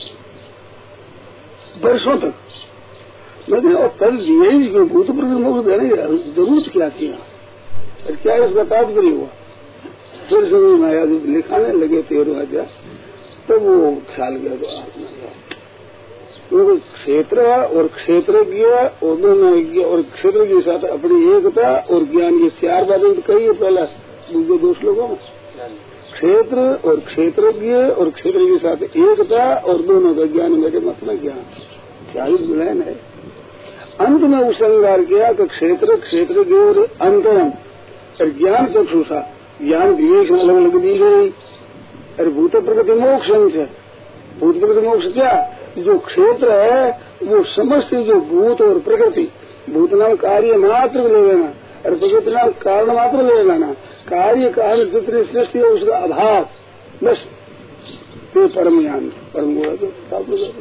वर्षों तक मैंने और कल यही कि भूत प्रकृति मोक्ष देने जरूरत क्या थी, और क्या इसका तात्पर्य हुआ, फिर समझ में आया, लिखाने लगे तेरह हजार तो वो ख्याल गया तो आत्मा, क्योंकि क्षेत्र और क्षेत्रज्ञ और दोनों और क्षेत्र के साथ अपनी एकता और ज्ञान, ये चार बातें तो कही है पहला दूसरे दो श्लोकों में, क्षेत्र और क्षेत्रज्ञ और क्षेत्र के साथ एकता और दोनों का ज्ञान, मेरे मत में ज्ञान क्या ही मिलन है। अंत में उपसंहार किया कि क्षेत्र क्षेत्रज्ञ और अंतरम और ज्ञान चक्षुषा, ज्ञान विवेक अलग अलग दी गई। अरे भूत प्रकृति मोक्ष से, भूत प्रकृति मोक्ष क्या, जो क्षेत्र है वो समस्त जो भूत और प्रकृति, भूत नाम कार्य मात्र ले लेना और प्रकृति नाम कारण मात्र ले लेना, कार्य कारण जितनी सृष्टि है उसका अभाव, बस ये परम ज्ञान परम गुण है।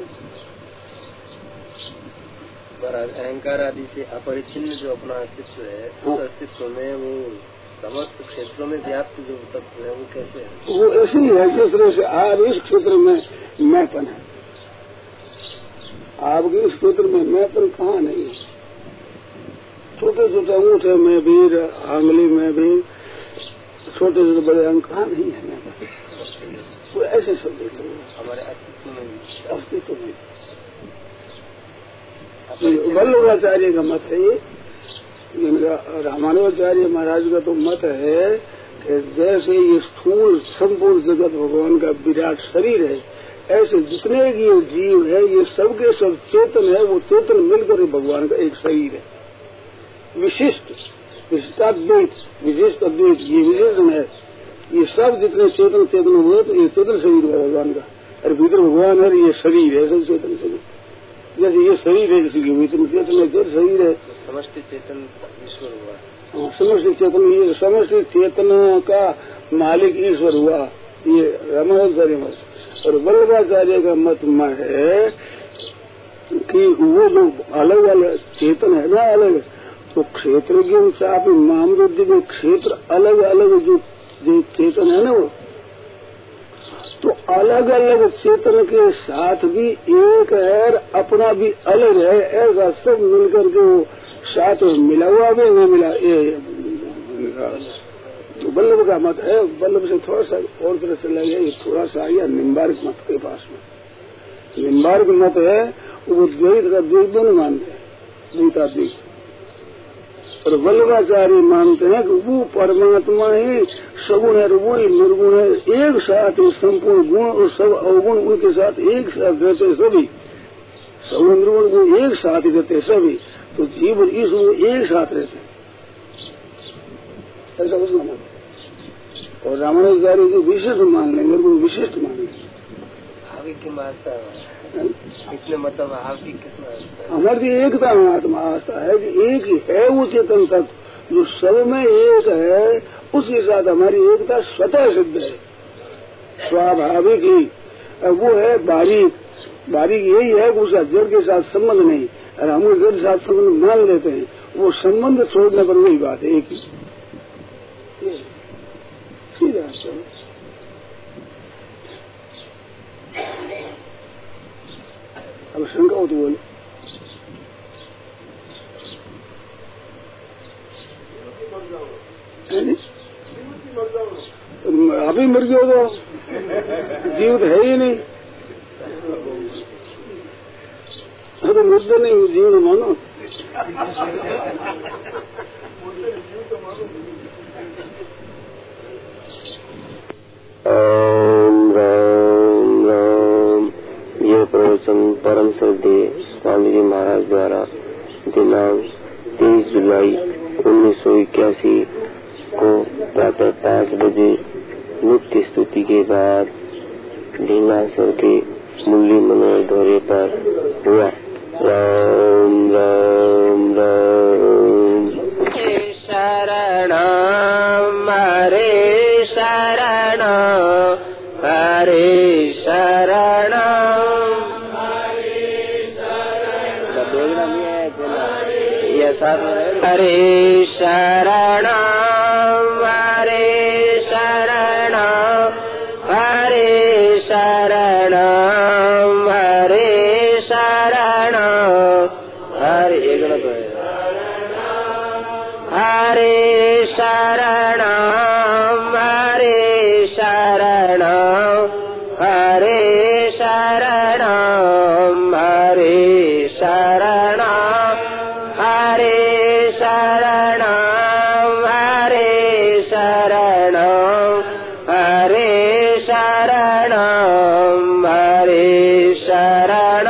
अहंकार आदि से अपरिचिन्न जो अपना अस्तित्व है, उस अस्तित्व में वो समस्त क्षेत्रों में व्याप्त जो तत्व है वो कैसे है, वो ऐसे ही है जिस तरह से आप इस क्षेत्र में मैंपन है, आपके इस क्षेत्र में मैंपन कहाँ नहीं है, छोटे छोटे अंगूठे में भी, आंगली में भी छोटे छोटे बड़े अंग कहाँ नहीं है मैंपन, वो ऐसे सब देख लो हमारे अस्तित्व में, अस्तित्व में। वल्लभाचार्य का मत है ये, इनका रामानुजाचार्य महाराज का तो मत है कि जैसे ये स्थूल संपूर्ण जगत भगवान का विराट शरीर है, ऐसे जितने ये जीव है ये सबके सब चेतन है, वो चेतन मिलकर भगवान का एक शरीर है विशिष्ट, विशिष्टाद्वैत, विशिष्ट अद्वैत, ये विशेषण है। ये सब जितने चेतन चेतन हुए तो ये चेतन शरीर है भगवान का। अरे भीतर भगवान है, ये शरीर है, सब चेतन शरीर। जैसे ये शरीर है, किसी के भीतर चेतन है, जैसे शरीर है। समष्टि चेतन ईश्वर हुआ। समष्टि चेतन, ये समष्टि चेतन का मालिक ईश्वर हुआ, ये रामानुजाचार्य मत। और वल्लभाचार्य का मत में है कि वो जो अलग अलग चेतन है ना, अलग तो क्षेत्र के अनुसार मामरुद्ध में क्षेत्र अलग अलग जो चेतन है ना, वो तो अलग अलग चेतन के साथ भी एक है, अपना भी अलग है, ऐसा सब मिलकर के वो साथ मिला हुआ भी नहीं मिला। ये तो वल्लभ का मत है। वल्लभ से थोड़ा सा और तरह से लगे, ये थोड़ा सा आया निम्बार्क मत के पास में। निम्बार्क मत है, वो द्वैत का द्वैत दोनों मानते हैं, द्वैताद्वैत। और वल्लभाचार्य मानते हैं कि वो परमात्मा ही सगुण है, वो ही निर्गुण है, एक साथ ही संपूर्ण गुण और सब अवगुण उनके साथ एक साथ रहते सभी, सगुण निर्गुण वो एक साथ ही रहते सभी। तो जीव और ईश्वर एक साथ रहते, ऐसा उसका मत। और रामानुजाचार्य को विशिष्ट मान लेंगे, मेरे को विशिष्ट मान लेंगे। आगे की मानता है कितने मतलब आगे कितना हमारी एकता में आत्मा आस्था है कि एक ही है वो चेतन तत्व जो सब में एक है, उसके साथ हमारी एकता स्वतः सिद्ध है, स्वाभाविक ही। वो है बारीक, बारीक यही है कि उसका जड़ के साथ संबंध नहीं, और हम उस जड़ के साथ संबंध मान लेते हैं, वो संबंध छोड़ने पर वही बात है, एक ही सीधा। अब शंका हो तो बोलो। अभी मर गया तो जीवित है ही नहीं, अरे मुद्दे नहीं, जीवन मानो। ओम राम राम। यह प्रवचन परम श्रद्धेय स्वामी जी महाराज द्वारा दिनांक तेईस जुलाई उन्नीस सौ इक्यासी को प्रातः पाँच बजे नित्य स्तुति के बाद ढीलासर के मुरली मनोहर दौरे पर हुआ। राम राम राम। शरण हरे शरण हरे शरण हरे शरण हरे शरण हरे शरण हरे शरण हरे एक गलत है हरे शरण हरे शरण हरे शरण हरे शरण हरे शरण हरे शरण हरे शरण हरे शरण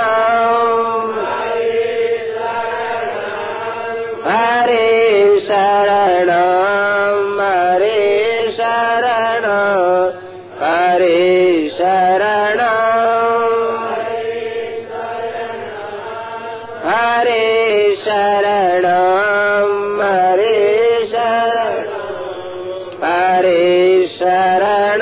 हरे शरण हरे शरण हरे शरण हरे शरण हरे शरण हरे शरण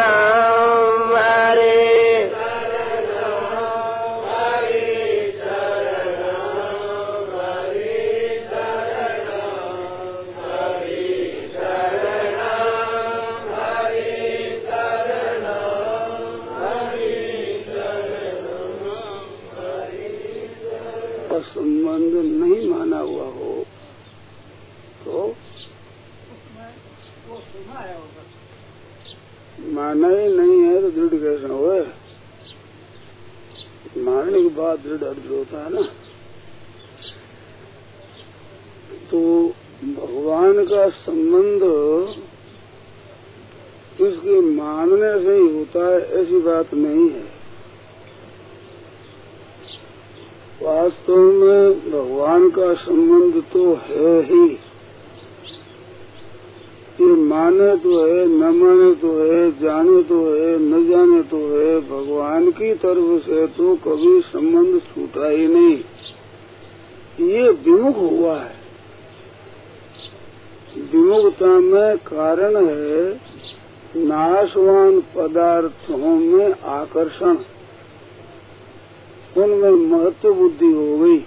संबंध नहीं माना हुआ हो तो माना ही नहीं है तो दृढ़ कैसा हो? मानने के बाद दृढ़ अर्थ होता है ना। तो भगवान का संबंध इसके मानने से ही होता है, ऐसी बात नहीं है। वास्तव में भगवान का संबंध तो है ही, ये माने तो है, न माने तो है, जाने तो है, न जाने तो है, भगवान की तरफ से तो कभी संबंध छूटा ही नहीं। ये विमुख हुआ है। विमुखता में कारण है नाशवान पदार्थों में आकर्षण, उनमें महत्व बुद्धि हो गई।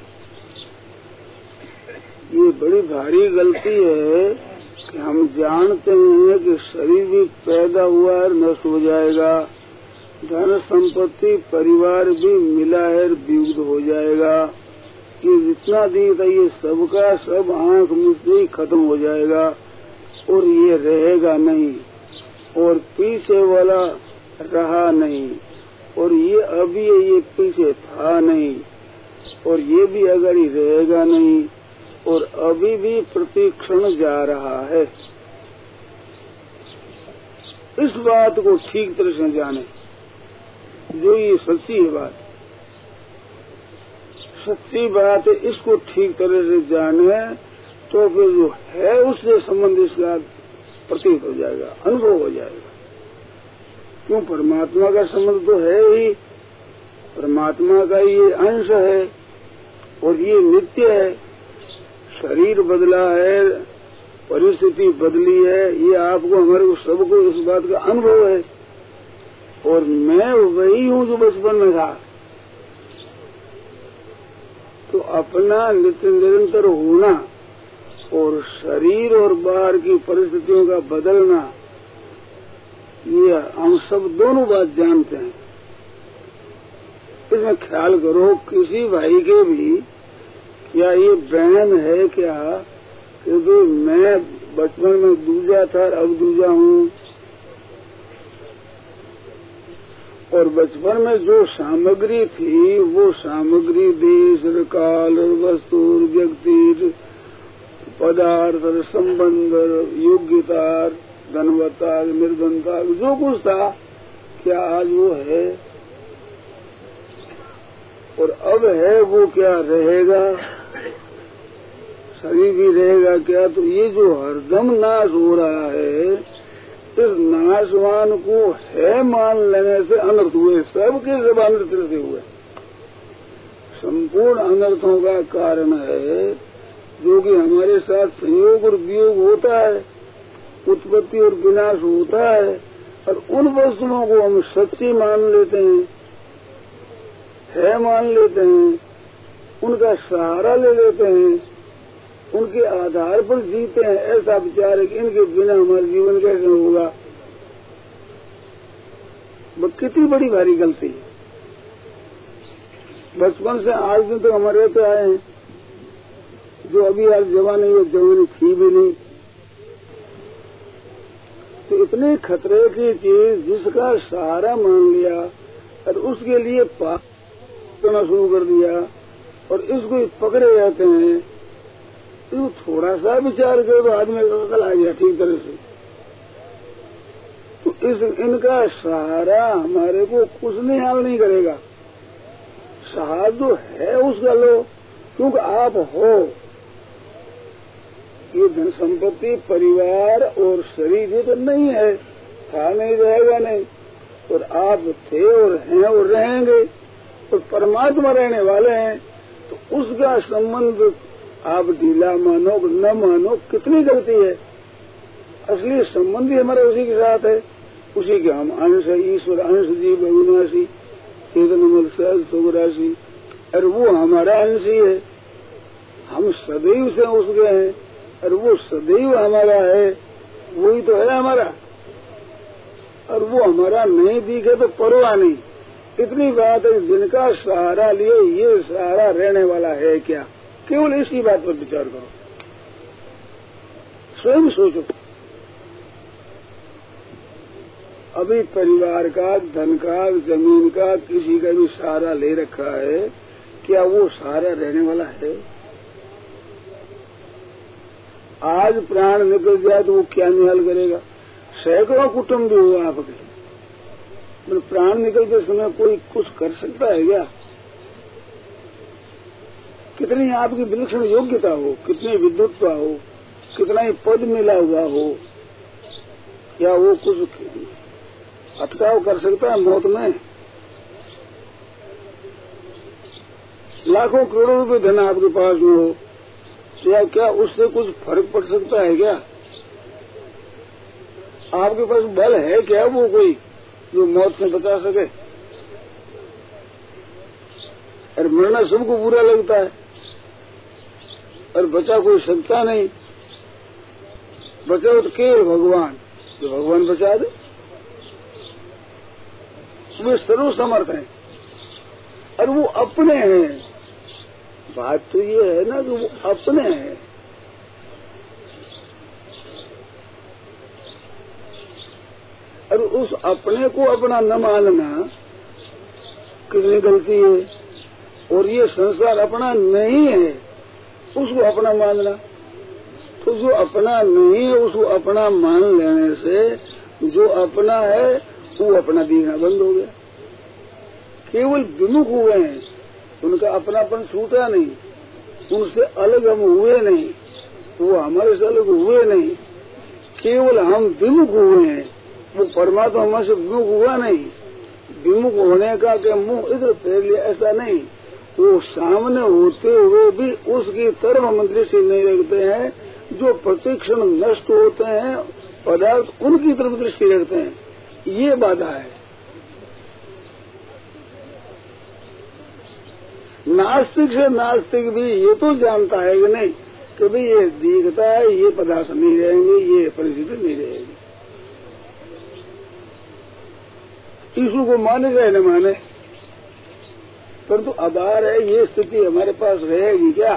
ये बड़ी भारी गलती है कि हम जानते हैं कि शरीर भी पैदा हुआ है, नष्ट हो जाएगा, धन संपत्ति परिवार भी मिला है, वियुक्त हो जाएगा, ये जितना दिया ये सबका सब आंख मुझसे ही खत्म हो जाएगा और ये रहेगा नहीं, और पीछे वाला रहा नहीं, और ये अभी ये पीछे था नहीं, और ये भी अगर ही रहेगा नहीं, और अभी भी प्रतिक्षण जा रहा है। इस बात को ठीक तरह से जाने, जो ये सच्ची है बात, सच्ची बात है, इसको ठीक तरह से जाने तो फिर जो है उससे संबंध इसका प्रतीत हो जाएगा, अनुभव हो जाएगा। क्यों? परमात्मा का संबंध तो है ही, परमात्मा का ये अंश है और ये नित्य है। शरीर बदला है, परिस्थिति बदली है, ये आपको हमारे को सबको इस बात का अनुभव है। और मैं वही हूँ जो बचपन में था। तो अपना नित्य निरंतर होना और शरीर और बाहर की परिस्थितियों का बदलना, ये हम सब दोनों बात जानते हैं। इसमें ख्याल करो, किसी भाई के भी क्या ये बहन है क्या, क्योंकि मैं बचपन में दूजा था, अब दूजा हूँ, और बचपन में जो सामग्री थी वो सामग्री देश काल वस्तु व्यक्ति पदार्थ संबंध योग्यता धनवता निर्धनता जो कुछ था, क्या आज वो है? और अब है वो क्या रहेगा? शरीर भी रहेगा क्या? तो ये जो हरदम नाश हो रहा है, इस नाशवान को है मान लेने से अनर्थ हुए, सबके सब अनर्थ से हुए। संपूर्ण अनर्थों का कारण है जो कि हमारे साथ संयोग और वियोग होता है, उत्पत्ति और विनाश होता है, और उन वस्तुओं को हम सच्ची मान लेते हैं, है मान लेते हैं, उनका सहारा ले लेते हैं, उनके आधार पर जीते हैं। ऐसा विचार है कि इनके बिना हमारा जीवन कैसे होगा। वो कितनी बड़ी भारी गलती है। बचपन से आज दिन तक हमारे रहते आए हैं, जो अभी आज जवानी है, जवानी थी भी नहीं। तो इतने खतरे की चीज जिसका सहारा मान लिया और उसके लिए पाप करना शुरू कर दिया और इसको पकड़े जाते हैं, तो थोड़ा सा विचार करो तो आदमी अकल आ गया ठीक तरह से। तो इस इनका सहारा हमारे को कुछ नहीं हाल नहीं करेगा। सहारा जो है उसका लो, क्योंकि आप हो। ये धन संपत्ति परिवार और शरीर ये तो नहीं है, था नहीं रहेगा नहीं, और आप थे और हैं और रहेंगे, और परमात्मा रहने वाले हैं। तो उसका संबंध आप ढीला मानो न मानो, कितनी गलती है। असली संबंध ही हमारा उसी के साथ है, उसी के हम अंश है। ईश्वर अंश जीव अविनाशी चेतनमल सहज सुगराशी, और वो हमारा अंश ही है। हम सदैव से उसके हैं और वो सदैव हमारा है, वही तो है हमारा। और वो हमारा नहीं दिखे तो परवाह नहीं। इतनी बात है, जिनका सहारा लिए ये सहारा रहने वाला है क्या? केवल इसी बात पर विचार करो, स्वयं सोचो। अभी परिवार का, धन का, जमीन का, किसी का भी सहारा ले रखा है, क्या वो सहारा रहने वाला है? आज प्राण निकल जाए तो वो क्या निहाल करेगा? सैकड़ों कुटुंब भी हुआ आपके, मतलब प्राण निकलते समय कोई कुछ कर सकता है क्या? कितनी आपकी विलक्षण योग्यता हो, कितनी विद्वत्ता हो, कितना ही पद मिला हुआ हो, क्या वो कुछ अटकाव कर सकता है मौत में? लाखों करोड़ों रुपए धन आपके पास में हो, या क्या उससे कुछ फर्क पड़ सकता है क्या? आपके पास बल है क्या वो कोई जो मौत से बचा सके? और मरना सबको बुरा लगता है, और बचा कोई सकता नहीं। बचाओ तो केवल भगवान, जो भगवान बचा दे, वे सर्व समर्थ हैं और वो अपने हैं। बात तो ये है ना कि वो अपने हैं। और उस अपने को अपना न मानना कितनी गलती है। और ये संसार अपना नहीं है, उसको अपना मानना। तो जो अपना नहीं है उसको अपना मान लेने से जो अपना है वो अपना दिखना बंद हो गया। केवल विमुख हुए हैं, उनका अपनापन छूटा नहीं, उनसे अलग हम हुए नहीं, वो हमारे से अलग हुए नहीं। केवल हम विमुख हुए हैं, वो परमात्मा हमारे से विमुख हुआ नहीं। विमुख होने का कि मुंह इधर फेर लिया ऐसा नहीं, वो सामने होते हुए भी उसकी तरफ हम दृष्टि नहीं रखते हैं। जो प्रतिक्षण नष्ट होते हैं पदार्थ उनकी तरफ दृष्टि रखते हैं, ये बाधा है। नास्तिक से नास्तिक भी ये तो जानता है कि नहीं कि भाई ये दिखता है, ये पदार्थ नहीं रहेंगे, ये परिस्थिति नहीं रहेगी। ईश्वर को माने चाहे न माने, परंतु आधार है ये स्थिति हमारे पास रहेगी क्या?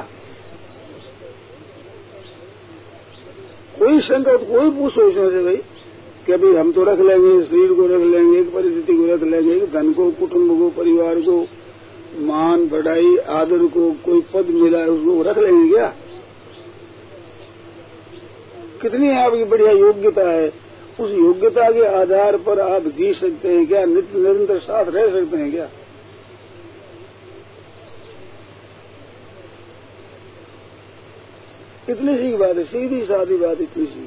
कोई शंका तो कोई पूछ सोचना से भाई कि भाई हम तो रख लेंगे, शरीर को रख लेंगे, एक परिस्थिति को रख लेंगे, धन को, कुटुंब को, परिवार को, मान बढ़ाई आदर को, कोई पद मिला है उसको रख लेंगे क्या? कितनी आपकी बढ़िया योग्यता है, उस योग्यता के आधार पर आप जी सकते हैं क्या? नित्य निरंतर साथ रह सकते हैं क्या? इतनी सी बात है, सीधी सादी बात इतनी सी।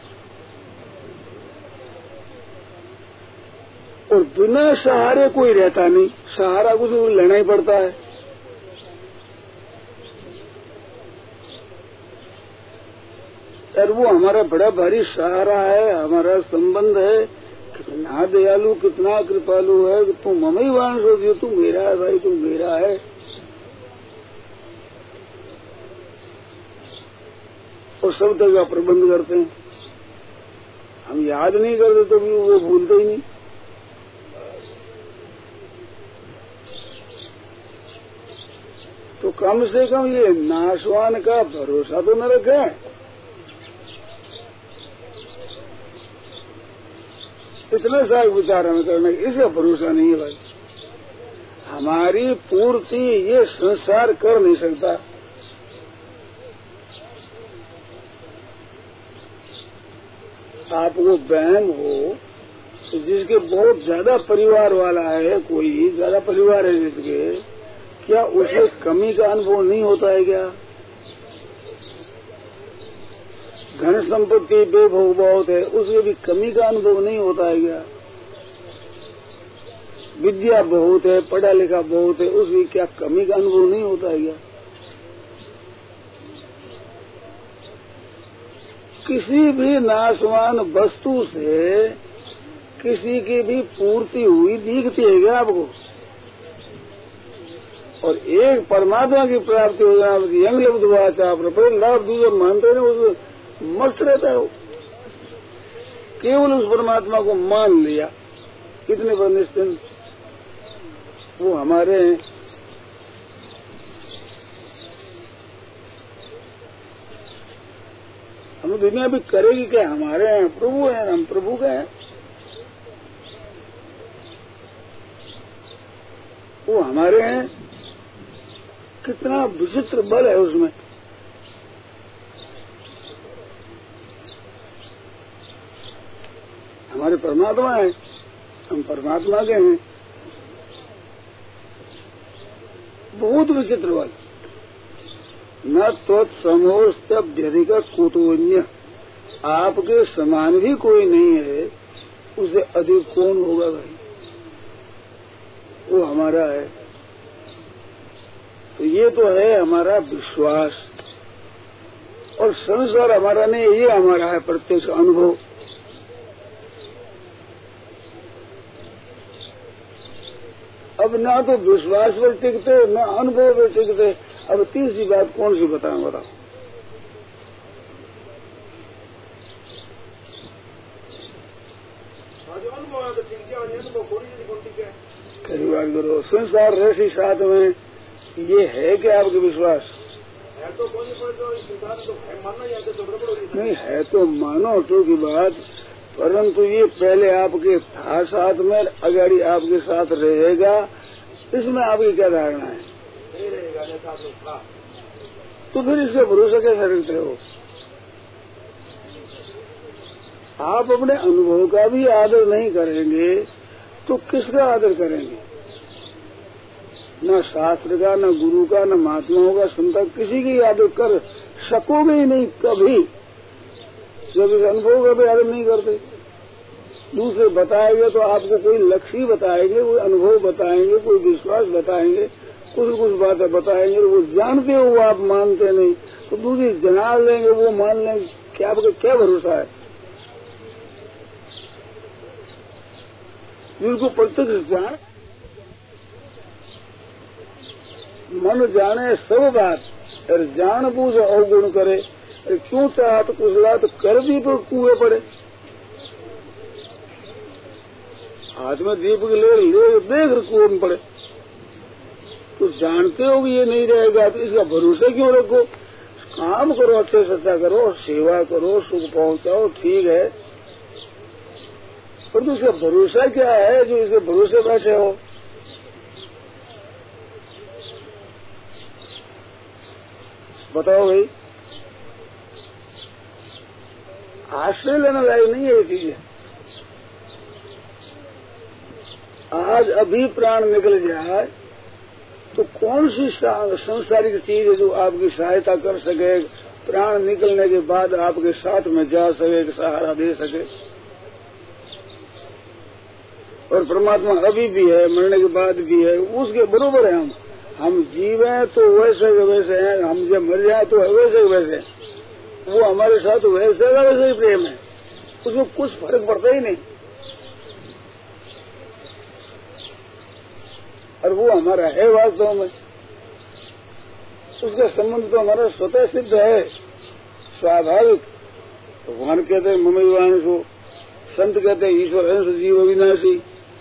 और बिना सहारे कोई रहता नहीं, सहारा कुछ लेना ही पड़ता है। और वो हमारा बड़ा भारी सहारा है, हमारा संबंध है। कितना दयालु, कितना कृपालु है कि तुम ममई वांश हो, तू मेरा है भाई, तू मेरा है। और सब जगह प्रबंध करते हैं। हम याद नहीं करते तो भी वो भूलते ही नहीं। तो कम से कम ये नाशवान का भरोसा तो न रखें। इतना सा विचार हमें करना, इसका भरोसा नहीं है भाई। हमारी पूर्ति ये संसार कर नहीं सकता। आपको बहन हो तो जिसके बहुत ज्यादा परिवार वाला है, कोई ज्यादा परिवार है जिसके, क्या उसे कमी का अनुभव नहीं होता है क्या? धन संपत्ति बेभोग बहुत है, उसमें भी कमी का अनुभव नहीं होता है क्या? विद्या बहुत है, पढ़ा लिखा बहुत है, उसमें क्या कमी का अनुभव नहीं होता है क्या? किसी भी नाशवान वस्तु से किसी की भी पूर्ति हुई दिखती है क्या आपको? और एक परमात्मा की प्राप्ति हो जाए, यंग लब्ध हुआ चाहे लाभ दूसरे मानते हैं, उसमें मस्त रहता है। केवल उस परमात्मा को मान लिया, इतने पर निश्चिंत वो हमारे हैं। हम दुनिया भी करेगी क्या? हमारे हैं, प्रभु हैं, हम प्रभु के हैं। वो हमारे हैं। कितना विचित्र बल है उसमें। हमारे परमात्मा है, हम परमात्मा के हैं। बहुत विचित्र बल। न त्वत्समोस्तभ्यधिक कुतोन्य आपके समान भी कोई नहीं है, उससे अधिक कौन होगा भाई? वो हमारा है। तो ये तो है हमारा विश्वास, और संसार हमारा नहीं, ये हमारा है प्रत्यक्ष अनुभव। अब ना तो विश्वास पर टिकते, ना अनुभव पर टिकते, अब तीसरी बात कौन सी बताएं बताओ? कई बार करो संसार रहसी साथ में, ये है क्या आपके विश्वास? है तो कोई तो मानना जाते तो गड़बड़ होगी। नहीं है तो मानो तो की बात, परंतु ये पहले आपके था साथ में, अगाड़ी आपके साथ रहेगा, इसमें आपकी क्या धारणा है? नहीं रहेगा साथ में था। तो फिर इससे भरोसा कैसे रखते हो? आप अपने अनुभव का भी आदर नहीं करेंगे तो किसका आदर करेंगे? न शास्त्र का, न गुरु का, न महात्माओं का, संत, किसी की आदर कर सकोगे ही नहीं कभी, जब इस अनुभव का भी आदर नहीं करते। दूसरे बताएंगे तो आपको कोई लक्ष्य बताएंगे, कोई अनुभव बताएंगे, कोई विश्वास बताएंगे, कुछ कुछ बातें बताएंगे, वो जानते हो वो आप मानते नहीं, तो दूसरी जना लेंगे, वो मान लेंगे, क्या आपका क्या भरोसा है? जिनको प्रत्यक्ष जान, मन जाने सब बात, और जान बूझ अवगुण करे, क्यों चाहत कुशला तो कर भी पर कुएं पड़े। हाथ में दीपक ले ले देख कुएं में पड़े, तो जानते हो कि ये नहीं रहेगा, तो इसका भरोसा क्यों रखो? काम करो, अच्छे सच्चा करो, सेवा करो, सुख पहुंचाओ, ठीक है, परंतु इसका भरोसा क्या है जो इसके भरोसे बैठे हो? बताओ भाई। आश्रय लेने लायक नहीं है ये चीज। आज अभी प्राण निकल जाए तो कौन सी संसारिक चीज है जो आपकी सहायता कर सके, प्राण निकलने के बाद आपके साथ में जा सके, सहारा दे सके? और परमात्मा अभी भी है, मरने के बाद भी है, उसके बरोबर है। हम हम जीव हैं तो वैसे के वैसे हैं, हम जब मर जाए तो वैसे के वैसे, वो हमारे साथ वैसे का वैसे ही प्रेम है, उसमें कुछ फर्क पड़ता ही नहीं। और वो हमारा है वास्तव में, उसका संबंध तो हमारा स्वतः सिद्ध है, स्वाभाविक। भगवान कहते हैं ममैवांश हो, संत कहते हैं ईश्वर अंश जीव अविनाशी।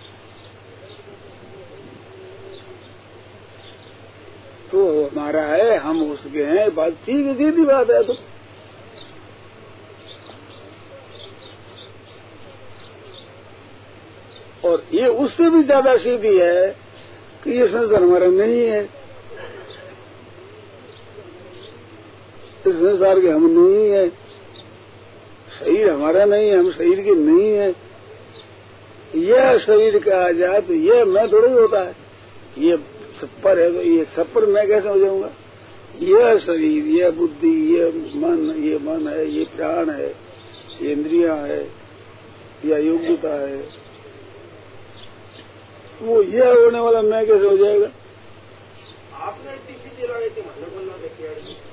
तो हमारा है, हम उसके हैं, बात ठीक है, सीधी बात है। तो और ये उससे भी ज्यादा सीधी है कि ये संसार हमारा नहीं है, इस संसार के हम नहीं है, शरीर हमारा नहीं है, हम शरीर के नहीं है। यह शरीर कहा जाए तो यह मैं थोड़ा ही होता है, ये छप्पर है तो ये छप्पर मैं कैसे हो जाऊंगा? यह शरीर, यह बुद्धि, ये मन, ये मन है, ये प्राण है, ये इंद्रियां है, यह योग्यता है, वो यह होने वाला मैं कैसे हो जाएगा? आपने टीसी लगाई थी, मैंने बोलना देखिए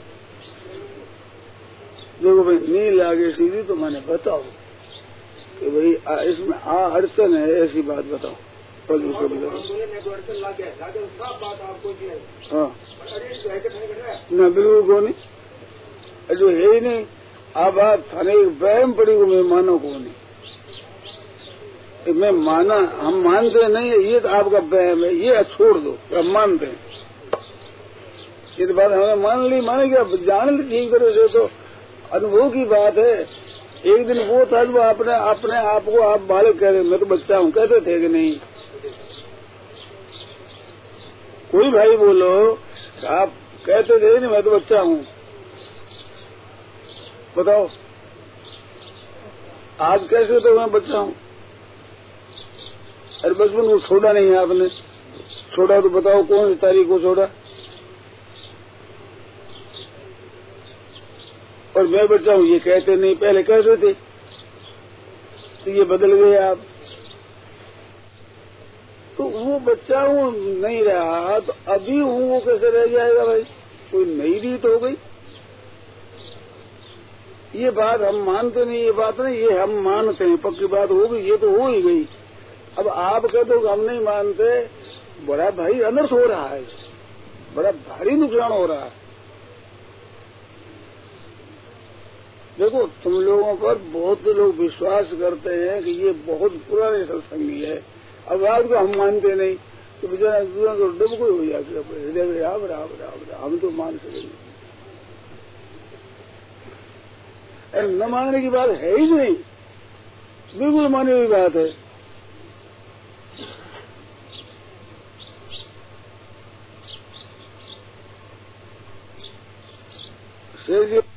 देखो भाई, नहीं लागे सीधी तो मैंने बताओ कि भाई इसमें आ अड़चन है, ऐसी बात बताओ। पहले उसको अड़चन लागे लागे सब बात आपको हाँ ना, बिल्कुल को नहीं, जो है ही नहीं। अब आप थाने वहम पड़ी को मैं मानो को नहीं, मैं माना, हम मानते नहीं, ये तो आपका वहम है, ये छोड़ दो, हम मानते हैं। ये तो बात हमने मान ली, माने क्या जान ली ठीक तरह से, तो अनुभव की बात है। एक दिन वो था वो अपने अपने आप को आप बालक कह रहे, मैं तो बच्चा हूँ, कहते थे कि नहीं? कोई भाई बोलो आप कहते थे नहीं मैं तो बच्चा हूँ, बताओ आज कैसे तो मैं बच्चा हूँ? अरे बचपन को छोड़ा नहीं आपने, छोड़ा तो बताओ कौन सी तारीख को छोड़ा? और मैं बच्चा हूँ ये कहते नहीं, पहले कहते थे, तो ये बदल गए आप। तो वो बच्चा हूँ नहीं रहा, तो अभी हूँ वो कैसे रह जाएगा भाई? कोई नई रीत हो गई। ये बात हम मानते नहीं, ये बात नहीं, ये हम मानते हैं, पक्की बात हो गई, ये तो हो ही गई। अब आप कहते हो हम नहीं मानते, बड़ा भाई अनर्थ हो रहा है, बड़ा भारी नुकसान हो रहा है। देखो तुम लोगों पर बहुत लोग विश्वास करते हैं कि ये बहुत पुराने सत्संगी है, अब बात को हम मानते नहीं, तो बेचारा दूसरा तो डूब कोई हो जाती है हृदय में, राम राम राम, हम तो मान सकेंगे। न मानने की बात है ही नहीं, बिल्कुल मानी हुई बात है। शेर जी